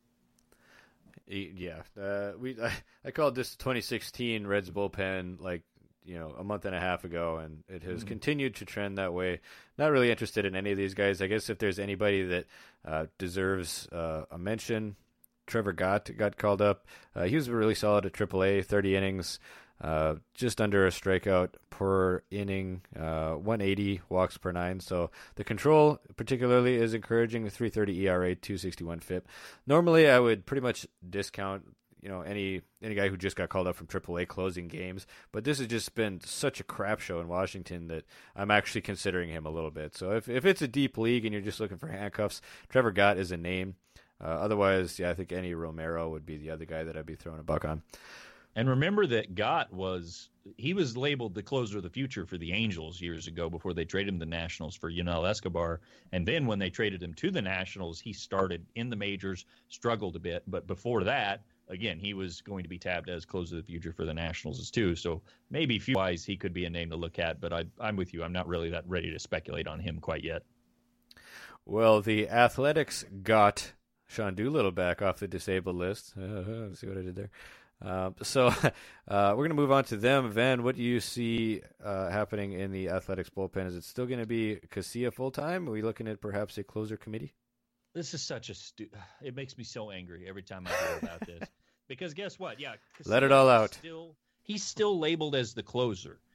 Yeah, uh, we I, I called this twenty sixteen Reds bullpen like you know a month and a half ago, and it has mm. continued to trend that way. Not really interested in any of these guys. I guess if there's anybody that uh, deserves uh, a mention, Trevor Gott got called up. Uh, he was really solid at triple A, thirty innings, uh, just under a strikeout per inning, uh, one eighty walks per nine. So the control particularly is encouraging, three thirty E R A, two sixty-one F I P. Normally I would pretty much discount you know any any guy who just got called up from triple A closing games, but this has just been such a crap show in Washington that I'm actually considering him a little bit. So if if it's a deep league and you're just looking for handcuffs, Trevor Gott is a name. Uh, otherwise, yeah, I think Enny Romero would be the other guy that I'd be throwing a buck on. And remember that Gott was he was labeled the closer of the future for the Angels years ago before they traded him to the Nationals for Yunel Escobar. And then when they traded him to the Nationals, he started in the majors, struggled a bit. But before that, again, he was going to be tabbed as closer of the future for the Nationals too. So maybe few-wise he could be a name to look at. But I, I'm with you. I'm not really that ready to speculate on him quite yet. Well, the Athletics got Sean Doolittle back off the disabled list. Uh, let's see what I did there. Uh, so uh, we're going to move on to them. Van, what do you see uh, happening in the Athletics bullpen? Is it still going to be Casilla full-time? Are we looking at perhaps a closer committee? This is such a stu- – it makes me so angry every time I hear about this. Because guess what? Yeah, let it all out. Still, he's still labeled as the closer.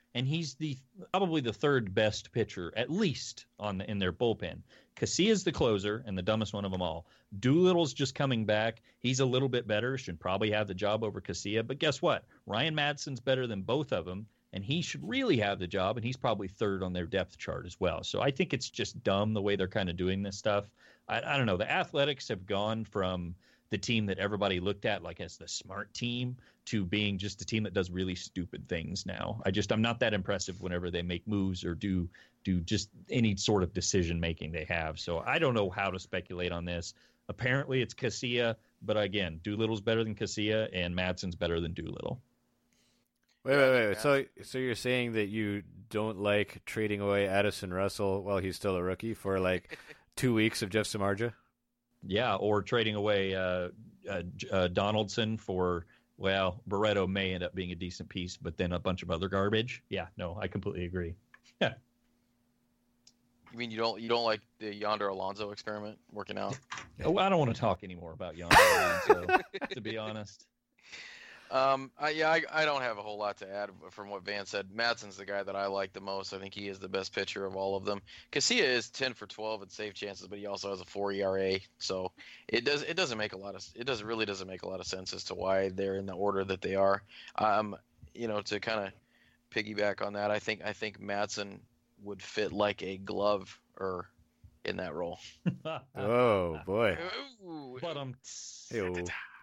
and he's the probably the third best pitcher, at least on the, in their bullpen. Cassilla's the closer and the dumbest one of them all. Doolittle's just coming back. He's a little bit better, should probably have the job over Casilla. But guess what? Ryan Madsen's better than both of them, and he should really have the job, and he's probably third on their depth chart as well. So I think it's just dumb the way they're kind of doing this stuff. I, I don't know. The Athletics have gone from the team that everybody looked at like as the smart team to being just a team that does really stupid things now. I just, I'm not that impressive whenever they make moves or do do just any sort of decision making they have. So I don't know how to speculate on this. Apparently it's Casilla, but again, Doolittle's better than Casilla and Madsen's better than Doolittle. Wait, wait, wait. wait. So, so you're saying that you don't like trading away Addison Russell while he's still a rookie for like two weeks of Jeff Samardzija? Yeah, or trading away uh, uh, uh, Donaldson for, well, Barreto may end up being a decent piece, but then a bunch of other garbage. Yeah, no, I completely agree. Yeah. You mean you don't you don't like the Yonder Alonso experiment working out? Oh, I don't want to talk anymore about Yonder Alonso, to be honest. Um, I, yeah, I, I don't have a whole lot to add from what Van said. Madsen's the guy that I like the most. I think he is the best pitcher of all of them. Casilla is ten for twelve in save chances, but he also has a four E R A. So it does it doesn't make a lot of it doesn't really doesn't make a lot of sense as to why they're in the order that they are. Um, you know, to kind of piggyback on that, I think I think Madsen would fit like a glove or in that role. Oh boy. Ooh. But um, Ew.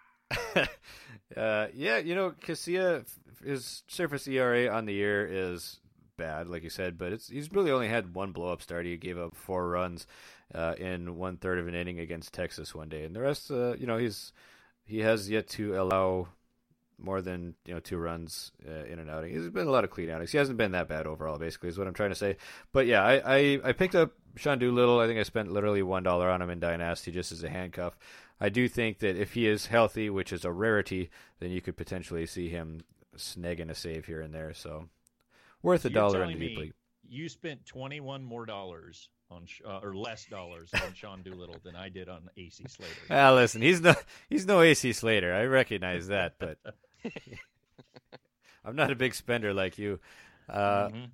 uh, yeah, you know, Casilla, his surface E R A on the year is bad, like you said, but it's he's really only had one blow-up start. He gave up four runs uh, in one third of an inning against Texas one day, and the rest, uh, you know, he's he has yet to allow more than you know two runs uh, in an outing. There's been a lot of clean outings. He hasn't been that bad overall, basically, is what I'm trying to say. But yeah, I I, I picked up Sean Doolittle. I think I spent literally one dollar on him in Dynasty just as a handcuff. I do think that if he is healthy, which is a rarity, then you could potentially see him snagging a save here and there. So worth a You're dollar telling in the me deep league. You spent twenty-one more dollars on uh, or less dollars on Sean Doolittle than I did on A C Slater. Ah, listen, he's no he's no A C Slater. I recognize that, but I'm not a big spender like you. Uh, mm-hmm.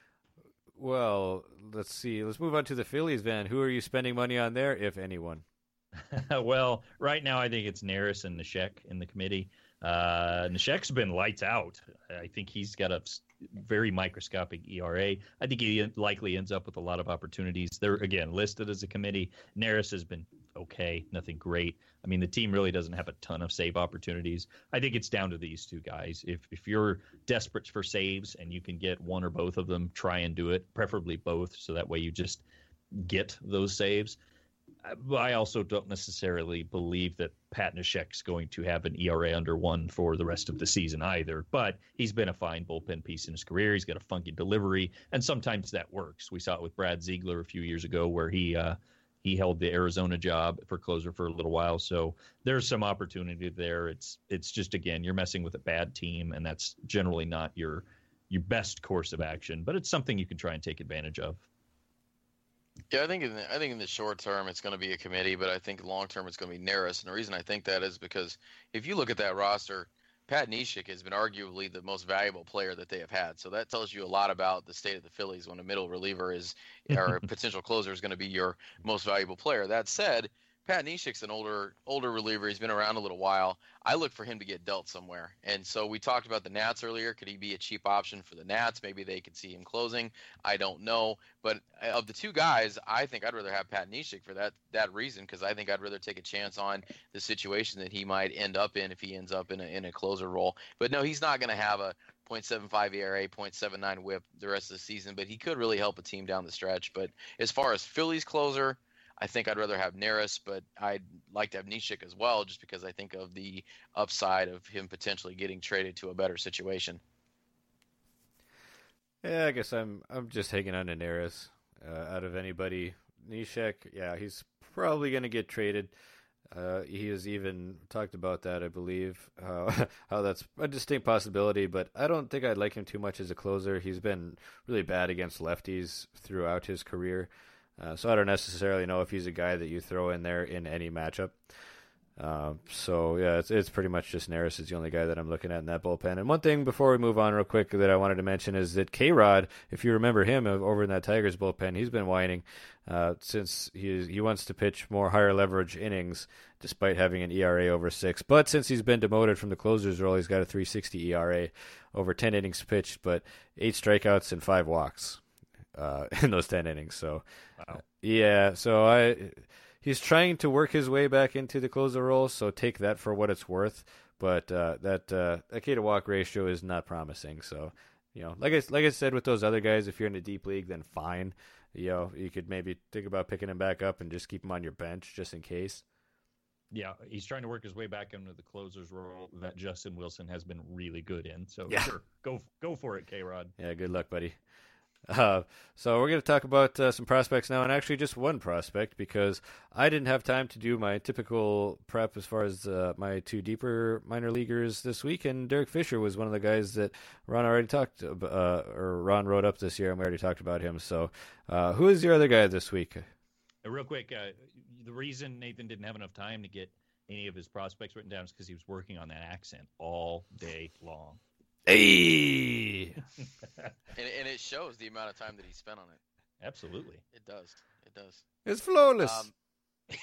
Well, let's see. Let's move on to the Phillies, Van. Who are you spending money on there, if anyone? Well, right now I think it's Neris and Neshek in the committee. Uh, Neshek's been lights out. I think he's got a very microscopic E R A. I think he likely ends up with a lot of opportunities. They're, again, listed as a committee. Neris has been okay, nothing great. I mean, the team really doesn't have a ton of save opportunities. I think it's down to these two guys. If if you're desperate for saves and you can get one or both of them, try and do it, preferably both, so that way you just get those saves. I also don't necessarily believe that Pat Neshek's going to have an E R A under one for the rest of the season either, but he's been a fine bullpen piece in his career. He's got a funky delivery, and sometimes that works. We saw it with Brad Ziegler a few years ago where he uh, he held the Arizona job for closer for a little while, so there's some opportunity there. It's it's just, again, you're messing with a bad team, and that's generally not your your best course of action, but it's something you can try and take advantage of. Yeah, I think in the, I think in the short term it's going to be a committee, but I think long term it's going to be Neris. And the reason I think that is because if you look at that roster, Pat Neshek has been arguably the most valuable player that they have had. So that tells you a lot about the state of the Phillies when a middle reliever is or a potential closer is going to be your most valuable player. That said, Pat Neshek's an older older reliever. He's been around a little while. I look for him to get dealt somewhere. And so we talked about the Nats earlier. Could he be a cheap option for the Nats? Maybe they could see him closing. I don't know. But of the two guys, I think I'd rather have Pat Neshek for that that reason, because I think I'd rather take a chance on the situation that he might end up in if he ends up in a, in a closer role. But no, he's not going to have a point seven five E R A, point seven nine whip the rest of the season, but he could really help a team down the stretch. But as far as Phillies closer, I think I'd rather have Neris, but I'd like to have Neshek as well, just because I think of the upside of him potentially getting traded to a better situation. Yeah, I guess I'm I'm just hanging on to Neris. Uh, out of anybody, Neshek, yeah, he's probably going to get traded. Uh, he has even talked about that, I believe, uh, how that's a distinct possibility, but I don't think I'd like him too much as a closer. He's been really bad against lefties throughout his career. Uh, so I don't necessarily know if he's a guy that you throw in there in any matchup. Um, so yeah, it's it's pretty much just Neris is the only guy that I'm looking at in that bullpen. And one thing before we move on real quick that I wanted to mention is that K-Rod, if you remember him over in that Tigers bullpen, he's been whining uh, since he he wants to pitch more higher leverage innings despite having an E R A over six. But since he's been demoted from the closer's role, he's got a three sixty E R A over ten innings pitched, but eight strikeouts and five walks uh, in those ten innings. So wow. uh, yeah, so I. He's trying to work his way back into the closer role, so take that for what it's worth. But uh, that uh, that K to walk ratio is not promising. So, you know, like I like I said with those other guys, if you're in a deep league, then fine. You know, you could maybe think about picking him back up and just keep him on your bench just in case. Yeah, he's trying to work his way back into the closer's role that Justin Wilson has been really good in. So yeah. sure, go go for it, K-Rod. Yeah, good luck, buddy. Uh, so we're going to talk about uh, some prospects now, and actually just one prospect because I didn't have time to do my typical prep as far as uh, my two deeper minor leaguers this week, and Derek Fisher was one of the guys that Ron already talked uh, or Ron wrote up this year, and we already talked about him. So uh, who is your other guy this week? Uh, real quick, uh, the reason Nathan didn't have enough time to get any of his prospects written down is because he was working on that accent all day long. Hey, and, and it shows the amount of time that he spent on it. Absolutely, it does. It does. It's flawless. Um,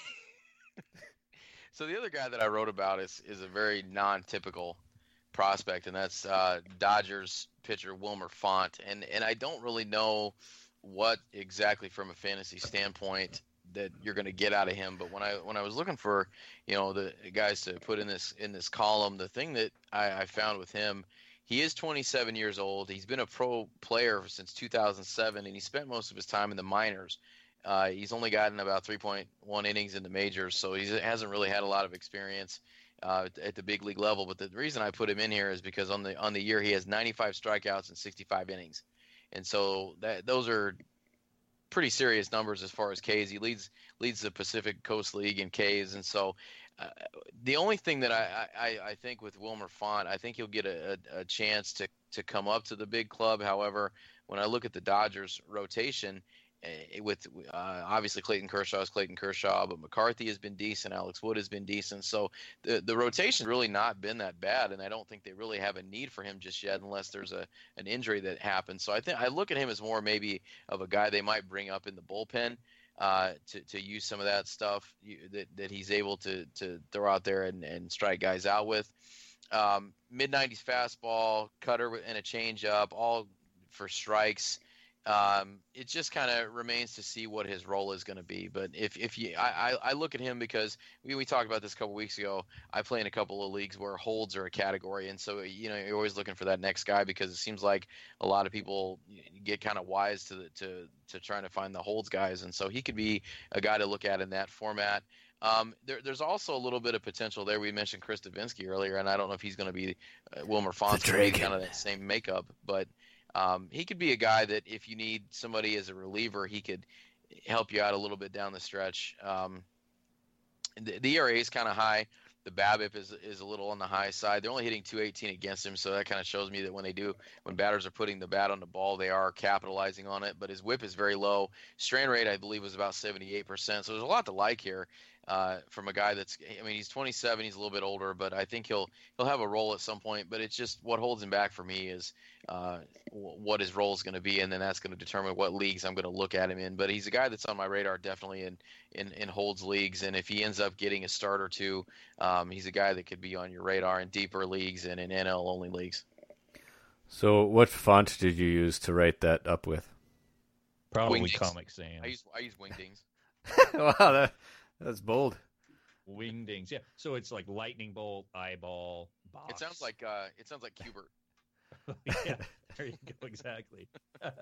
so the other guy that I wrote about is is a very non-typical prospect, and that's uh, Dodgers pitcher Wilmer Font. And and I don't really know what exactly from a fantasy standpoint that you're going to get out of him. But when I when I was looking for you know the guys to put in this in this column, the thing that I, I found with him. He is twenty-seven years old. He's been a pro player since two thousand seven, and he spent most of his time in the minors. Uh, he's only gotten about three point one innings in the majors, so he hasn't really had a lot of experience uh, at the big league level. But the reason I put him in here is because on the on the year he has ninety-five strikeouts and sixty-five innings, and so that those are pretty serious numbers as far as Ks. He leads leads the Pacific Coast League in Ks, and so. Uh, the only thing that I, I, I think with Wilmer Font, I think he'll get a, a, a chance to, to come up to the big club. However, when I look at the Dodgers rotation, uh, with uh, obviously Clayton Kershaw is Clayton Kershaw, but McCarthy has been decent, Alex Wood has been decent. So the the rotation's really not been that bad, and I don't think they really have a need for him just yet unless there's a an injury that happens. So I think I look at him as more maybe of a guy they might bring up in the bullpen. Uh, to, to use some of that stuff you, that, that he's able to, to throw out there and, and strike guys out with. Um, mid nineties fastball, cutter and a changeup, all for strikes. Um, it just kind of remains to see what his role is going to be. But if if you, I, I look at him because we, we talked about this a couple weeks ago. I play in a couple of leagues where holds are a category, and so you know you're always looking for that next guy because it seems like a lot of people get kind of wise to the, to to trying to find the holds guys, and so he could be a guy to look at in that format. Um, there, there's also a little bit of potential there. We mentioned Chris Davinsky earlier, and I don't know if he's going to be uh, Wilmer Font's kind of that same makeup, but. Um, he could be a guy that if you need somebody as a reliever, he could help you out a little bit down the stretch. Um, the, the E R A is kind of high. The BABIP is is a little on the high side. They're only hitting two eighteen against him, so that kind of shows me that when they do, when batters are putting the bat on the ball, they are capitalizing on it. But his whip is very low. Strain rate, I believe, was about seventy-eight percent. So there's a lot to like here. Uh, from a guy that's, I mean, he's twenty-seven, he's a little bit older, but I think he'll he'll have a role at some point. But it's just what holds him back for me is uh, w- what his role is going to be, and then that's going to determine what leagues I'm going to look at him in. But he's a guy that's on my radar definitely in in, in holds leagues, and if he ends up getting a start or two, um, he's a guy that could be on your radar in deeper leagues and in N L only leagues. So, what font did you use to write that up with? Probably Wingdings. Comic Sans. I use I use Wingdings. Wow, that. That's bold. Wingdings, yeah. So it's like lightning bolt, eyeball, box. It sounds like uh, it sounds like Cubert. Yeah, there you go. Exactly. uh,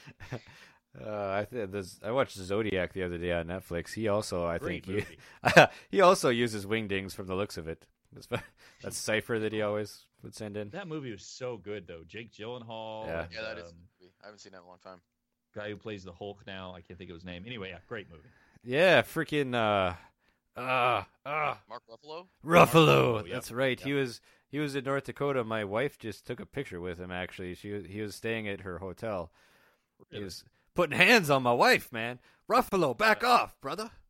I th- this, I watched Zodiac the other day on Netflix. He also, I Great think, movie. he, he also uses Wingdings from the looks of it. That's, that's Cypher that he always would send in. That movie was so good, though. Jake Gyllenhaal. Yeah, and, Yeah, that is. um, I haven't seen that in a long time. guy who plays the Hulk now. I can't think of his name. Anyway, yeah, great movie. Yeah, freaking uh, uh, uh, Mark Ruffalo. Ruffalo. Ruffalo, That's yep, right. yep. He was he was in North Dakota. My wife just took a picture with him. Actually, she was, he was staying at her hotel. He Really? was putting hands on my wife, man. Ruffalo, back off, brother.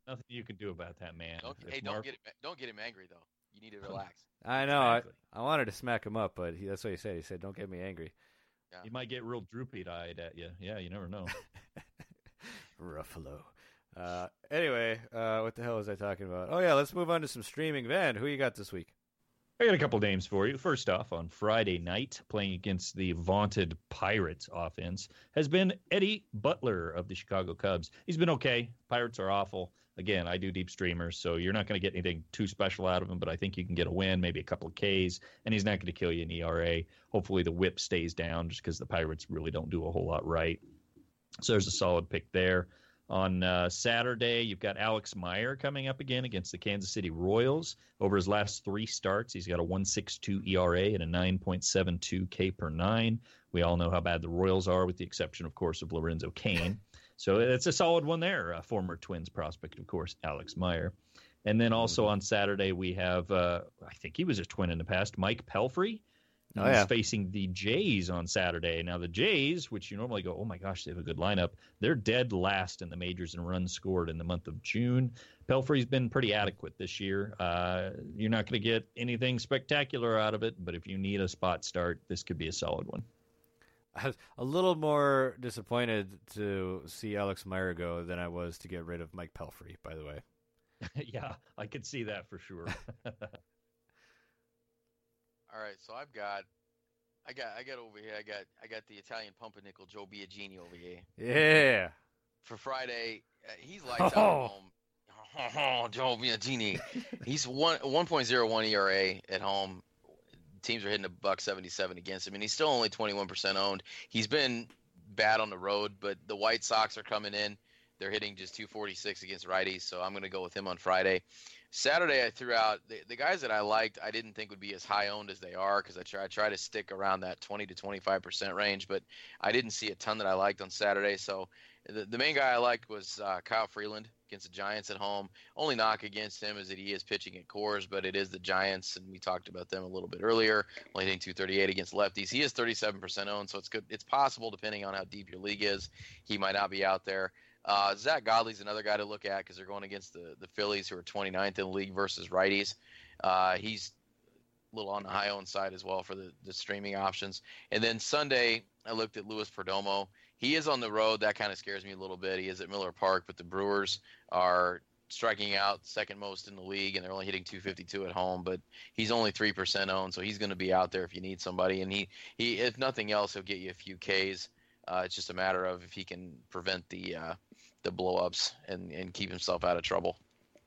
Nothing you can do about that, man. Don't, If hey, don't Mark- get him, don't get him angry though. You need to relax. I know. Exactly. I, I wanted to smack him up, but he, that's what he said. He said, "Don't get me angry." He might get real droopy-eyed at you. Yeah, you never know. Ruffalo. Uh, anyway, uh, what the hell was I talking about? Oh yeah, let's move on to some streaming. Van, who you got this week? I got a couple names for you. First off, on Friday night, playing against the vaunted Pirates offense, has been Eddie Butler of the Chicago Cubs. He's been okay. Pirates are awful. Again, I do deep streamers, so you're not going to get anything too special out of him, but I think you can get a win, maybe a couple of Ks, and he's not going to kill you in E R A. Hopefully the whip stays down just because the Pirates really don't do a whole lot right. So there's a solid pick there. On uh, Saturday, you've got Alex Meyer coming up again against the Kansas City Royals. Over his last three starts, he's got a one point six two E R A and a nine point seven two K per nine. We all know how bad the Royals are, with the exception, of course, of Lorenzo Cain. So it's a solid one there. Uh, former Twins prospect, of course, Alex Meyer. And then also on Saturday, we have, uh, I think he was a Twin in the past, Mike Pelfrey. Oh, He's yeah. facing the Jays on Saturday. Now, the Jays, which you normally go, oh, my gosh, they have a good lineup, they're dead last in the majors in runs scored in the month of June. Pelfrey's been pretty adequate this year. Uh, you're not going to get anything spectacular out of it, but if you need a spot start, this could be a solid one. I was a little more disappointed to see Alex Meyer go than I was to get rid of Mike Pelfrey, by the way. Yeah, I could see that for sure. All right, so I've got, I got, I got over here. I got, I got the Italian pumpernickel Joe Biagini over here Yeah. for Friday. Uh, he's lights out at home. Oh, Joe Biagini. He's one one point zero one E R A at home. Teams are hitting a buck seventy seven against him, and he's still only twenty one percent owned. He's been bad on the road, but the White Sox are coming in. They're hitting just two forty six against righties, so I'm going to go with him on Friday. Saturday, I threw out the, the guys that I liked. I didn't think would be as high owned as they are because I try, I try to stick around that twenty to twenty-five percent range, but I didn't see a ton that I liked on Saturday. So the, the main guy I liked was uh, Kyle Freeland against the Giants at home. Only knock against him is that he is pitching at Coors, but it is the Giants, and we talked about them a little bit earlier. Only hitting two thirty-eight against lefties. He is thirty-seven percent owned, so it's good. It's possible, depending on how deep your league is, he might not be out there. Uh, Zach Godley's another guy to look at because they're going against the, the Phillies, who are twenty-ninth in the league versus righties. Uh, he's a little on the high owned side as well for the, the streaming options. And then Sunday, I looked at Luis Perdomo. He is on the road. That kind of scares me a little bit. He is at Miller Park, but the Brewers are striking out second most in the league, and they're only hitting two fifty-two at home. But he's only three percent owned, so he's going to be out there if you need somebody. And he, he if nothing else, he'll get you a few Ks. Uh, it's just a matter of if he can prevent the uh, the blow-ups and, and keep himself out of trouble.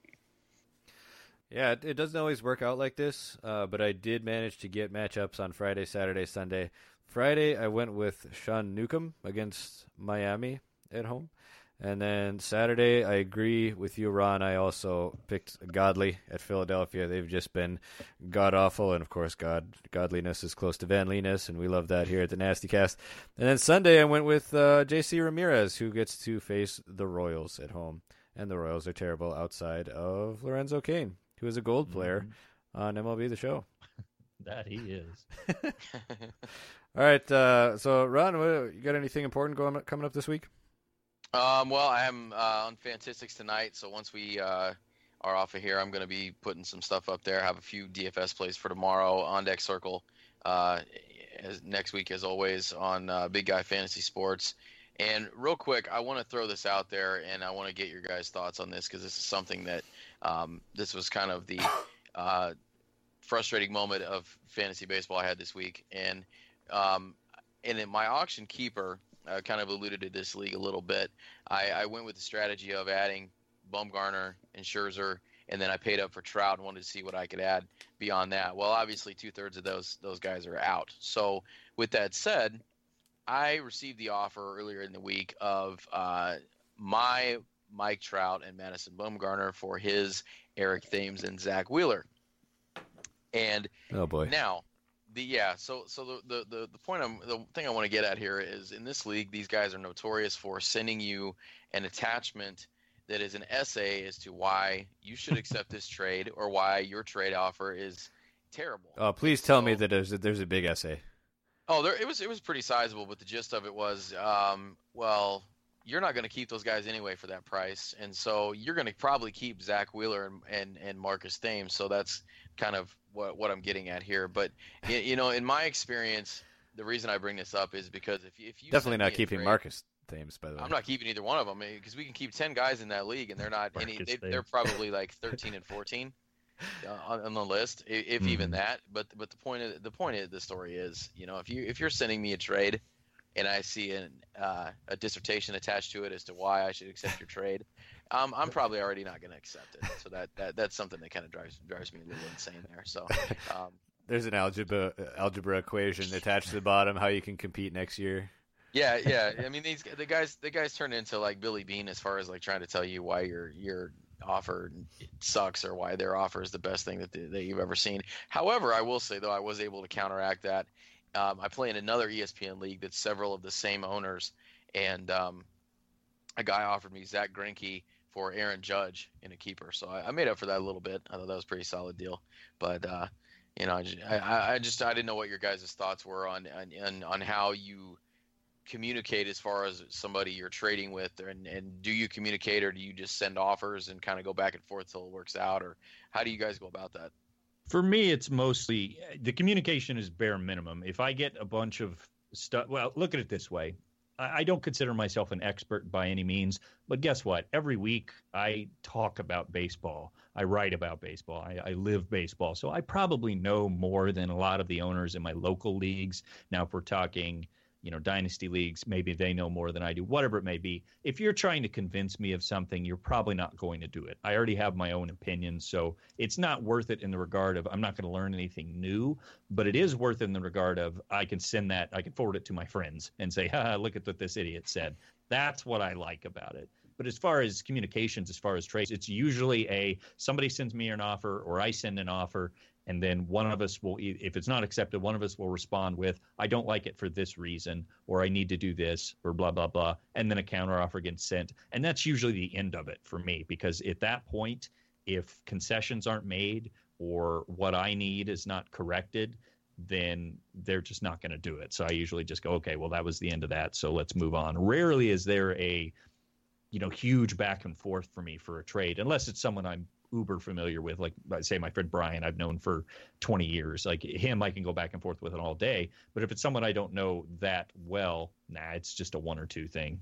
Yeah, it, it doesn't always work out like this, uh, but I did manage to get matchups on Friday, Saturday, Sunday. Friday, I went with Sean Newcomb against Miami at home. And then Saturday, I agree with you, Ron. I also picked Godley at Philadelphia. They've just been god-awful, and, of course, God godliness is close to Vanliness, and we love that here at the Nasty Cast. And then Sunday, I went with uh, J C Ramirez, who gets to face the Royals at home. And the Royals are terrible outside of Lorenzo Cain, who is a gold player mm-hmm. on M L B The Show. That he is. All right, uh, so, Ron, what, you got anything important going coming up this week? Um, well, I am uh, on Fantistics tonight, so once we uh, are off of here, I'm going to be putting some stuff up there. I have a few D F S plays for tomorrow on Deck Circle. Uh, as, next week, as always, on uh, Big Guy Fantasy Sports. And real quick, I want to throw this out there, and I want to get your guys' thoughts on this because this is something that um, this was kind of the uh, frustrating moment of fantasy baseball I had this week. And um, and in my auction keeper, I kind of alluded to this league a little bit. I, I went with the strategy of adding Bumgarner and Scherzer, and then I paid up for Trout and wanted to see what I could add beyond that. Well, obviously, two-thirds of those those guys are out. So with that said, I received the offer earlier in the week of uh, my Mike Trout and Madison Bumgarner for his Eric Thames and Zach Wheeler. And oh boy, now the yeah, so so the the the, the point I'm the thing I want to get at here is in this league, these guys are notorious for sending you an attachment that is an essay as to why you should accept this trade or why your trade offer is terrible. Oh, please tell so, me that there's a, there's a big essay. Oh, there it was. It was pretty sizable, but the gist of it was, um, well, you're not going to keep those guys anyway for that price, and so you're going to probably keep Zach Wheeler and, and, and Marcus Thames. So that's kind of what what I'm getting at here. But you know, in my experience, the reason I bring this up is because if you, if you definitely send not me a keeping trade- Marcus Thames, by the way. I'm not keeping either one of them because we can keep ten guys in that league, and they're not any. Marcus They, Thames. they're probably like thirteen and fourteen uh, on, on the list, i- if even that. But but the point of the point of the story is, you know, if you if you're sending me a trade, and I see an, uh, a dissertation attached to it as to why I should accept your trade, um, I'm probably already not going to accept it. So that, that that's something that kind of drives drives me a little insane there. So. Um, There's an algebra algebra equation attached to the bottom how you can compete next year. Yeah, yeah. I mean, these the guys the guys turn into like Billy Bean as far as like trying to tell you why your your offer sucks or why their offer is the best thing that that you've ever seen. However, I will say though, I was able to counteract that. Um, I play in another E S P N league that's several of the same owners, and um, a guy offered me Zach Greinke for Aaron Judge in a keeper. So I, I made up for that a little bit. I thought that was a pretty solid deal, but. Uh, You know, I just, I, I just I didn't know what your guys' thoughts were on, on on how you communicate as far as somebody you're trading with, and, and do you communicate or do you just send offers and kind of go back and forth till it works out, or how do you guys go about that? For me, it's mostly the communication is bare minimum. If I get a bunch of stuff, well, look at it this way. I don't consider myself an expert by any means, but guess what? Every week I talk about baseball. I write about baseball. I, I live baseball. So I probably know more than a lot of the owners in my local leagues. Now, if we're talking, you know, dynasty leagues, maybe they know more than I do, whatever it may be. If you're trying to convince me of something, you're probably not going to do it. I already have my own opinion, so it's not worth it in the regard of I'm not going to learn anything new, but it is worth it in the regard of I can send that, I can forward it to my friends and say, ha, look at what this idiot said. That's what I like about it. But as far as communications, as far as trades, it's usually a somebody sends me an offer or I send an offer, and then one of us will, if it's not accepted, one of us will respond with, I don't like it for this reason, or I need to do this, or blah, blah, blah. And then a counteroffer gets sent. And that's usually the end of it for me, because at that point, if concessions aren't made or what I need is not corrected, then they're just not going to do it. So I usually just go, okay, well, that was the end of that, so let's move on. Rarely is there a, you know, huge back and forth for me for a trade, unless it's someone I'm uber familiar with, like I say my friend Brian I've known for twenty years. Like him, I can go back and forth with it all day. But if it's someone I don't know that well, nah, it's just a one or two thing.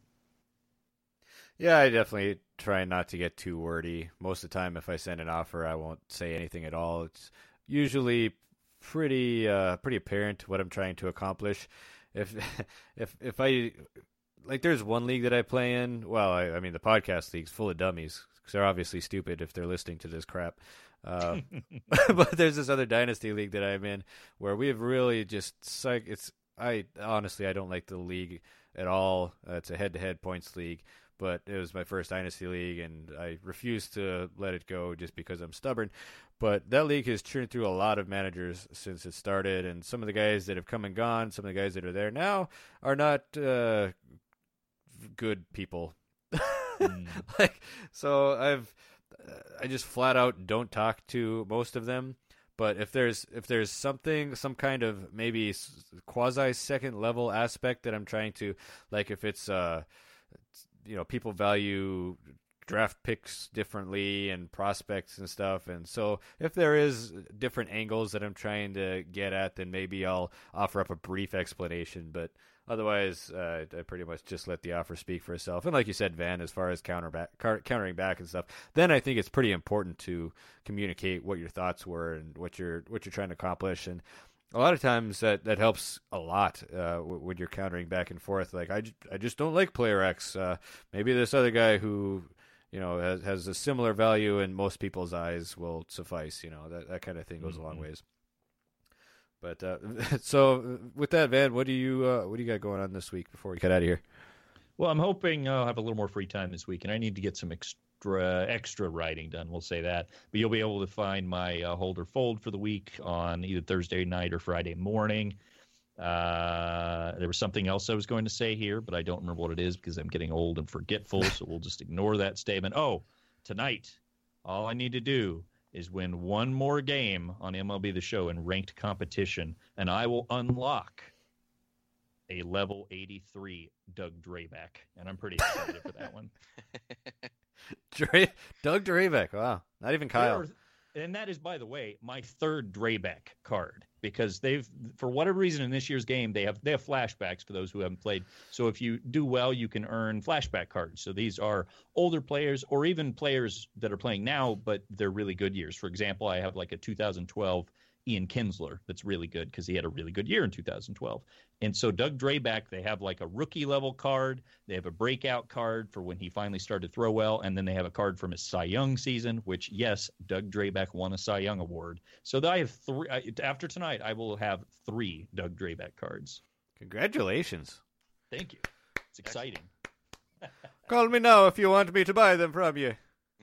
Yeah, I definitely try not to get too wordy. Most of the time, if I send an offer, I won't say anything at all. It's usually pretty uh, pretty apparent what I'm trying to accomplish. If if if I like, there's one league that I play in. Well, I, I mean, the podcast league's full of dummies because they're obviously stupid if they're listening to this crap. Uh, but there's this other dynasty league that I'm in where we've really just psych. It's I honestly I don't like the league at all. Uh, it's a head-to-head points league, but it was my first dynasty league, and I refused to let it go just because I'm stubborn. But that league has churned through a lot of managers since it started, and some of the guys that have come and gone, some of the guys that are there now, are not uh, good people. mm. Like, so I've I just flat out don't talk to most of them. But if there's if there's something, some kind of maybe quasi second level aspect that I'm trying to, like if it's uh, you know, people value draft picks differently and prospects and stuff, and so if there is different angles that I'm trying to get at, then maybe I'll offer up a brief explanation. But otherwise, uh, I pretty much just let the offer speak for itself. And like you said, Van, as far as counter back, countering back and stuff, then I think it's pretty important to communicate what your thoughts were and what you're what you're trying to accomplish. And a lot of times that, that helps a lot uh, when you're countering back and forth. Like, I, I just don't like player X. Uh, maybe this other guy who, you know, has, has a similar value in most people's eyes will suffice. You know, that, that kind of thing goes mm-hmm. a long ways. But uh, so with that, Van, what do you uh, what do you got going on this week before we get out of here? Well, I'm hoping I'll have a little more free time this week, and I need to get some extra extra writing done. We'll say that. But you'll be able to find my uh, hold or fold for the week on either Thursday night or Friday morning. Uh, there was something else I was going to say here, but I don't remember what it is because I'm getting old and forgetful, so we'll just ignore that statement. Oh, tonight, all I need to do is win one more game on M L B The Show in ranked competition, and I will unlock a level eighty-three Doug Drabek, and I'm pretty excited for that one. Dre, Doug Drabek, wow, not even Kyle. There, and that is, by the way, my third Drabek card, because they've, for whatever reason, in this year's game, they have they have flashbacks for those who haven't played. So if you do well, you can earn flashback cards. So these are older players or even players that are playing now, but they're really good years. For example, I have like a two thousand twelve Ian Kinsler that's really good because he had a really good year in two thousand twelve. And so Doug Drabek, they have like a rookie level card. They have a breakout card for when he finally started to throw well. And then they have a card from his Cy Young season, which, yes, Doug Drabek won a Cy Young award. So I have three. After tonight, I will have three Doug Drabek cards. Congratulations. Thank you. It's exciting. Call me now if you want me to buy them from you.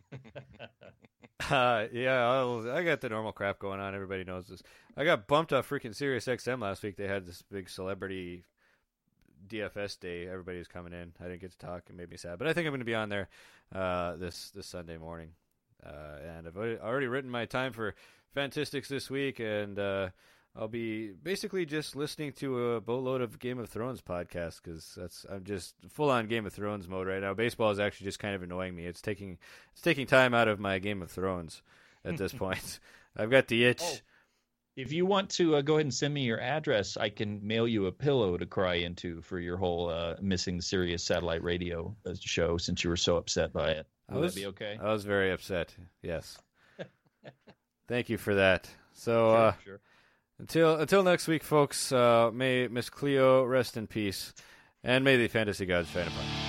Uh, yeah, I'll, I got the normal crap going on. Everybody knows this. I got bumped off freaking Sirius X M last week. They had this big celebrity D F S day. Everybody was coming in. I didn't get to talk. It made me sad. But I think I'm going to be on there uh, this this Sunday morning. Uh, and I've already written my time for Fantastics this week, and uh, I'll be basically just listening to a boatload of Game of Thrones podcasts because that's I'm just full on Game of Thrones mode right now. Baseball is actually just kind of annoying me. It's taking it's taking time out of my Game of Thrones at this point. I've got the itch. Oh, if you want to uh, go ahead and send me your address, I can mail you a pillow to cry into for your whole uh, missing Sirius satellite radio show since you were so upset by it. Will that be okay? I was very upset. Yes. Thank you for that. So. Sure, uh, sure. Until until next week, folks, uh, may Miss Cleo rest in peace, and may the fantasy gods shine upon you.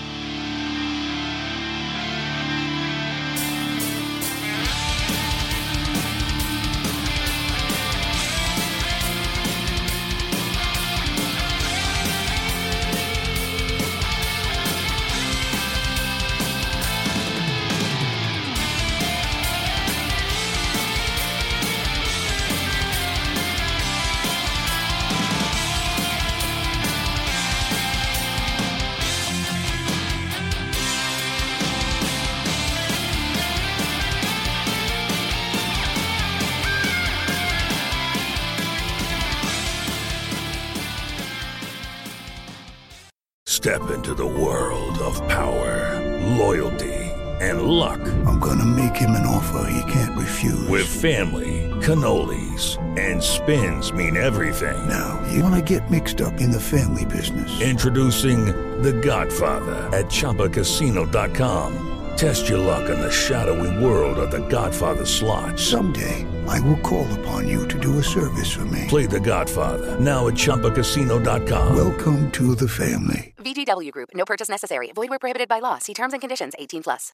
Step into the world of power, loyalty, and luck. I'm gonna make him an offer he can't refuse. With family, cannolis, and spins mean everything. Now, you wanna get mixed up in the family business. Introducing The Godfather at Chumba Casino dot com. Test your luck in the shadowy world of The Godfather slot. Someday, I will call upon you to do a service for me. Play The Godfather now at Chumba Casino dot com. Welcome to the family. V G W Group. No purchase necessary. Void where prohibited by law. See terms and conditions. eighteen plus.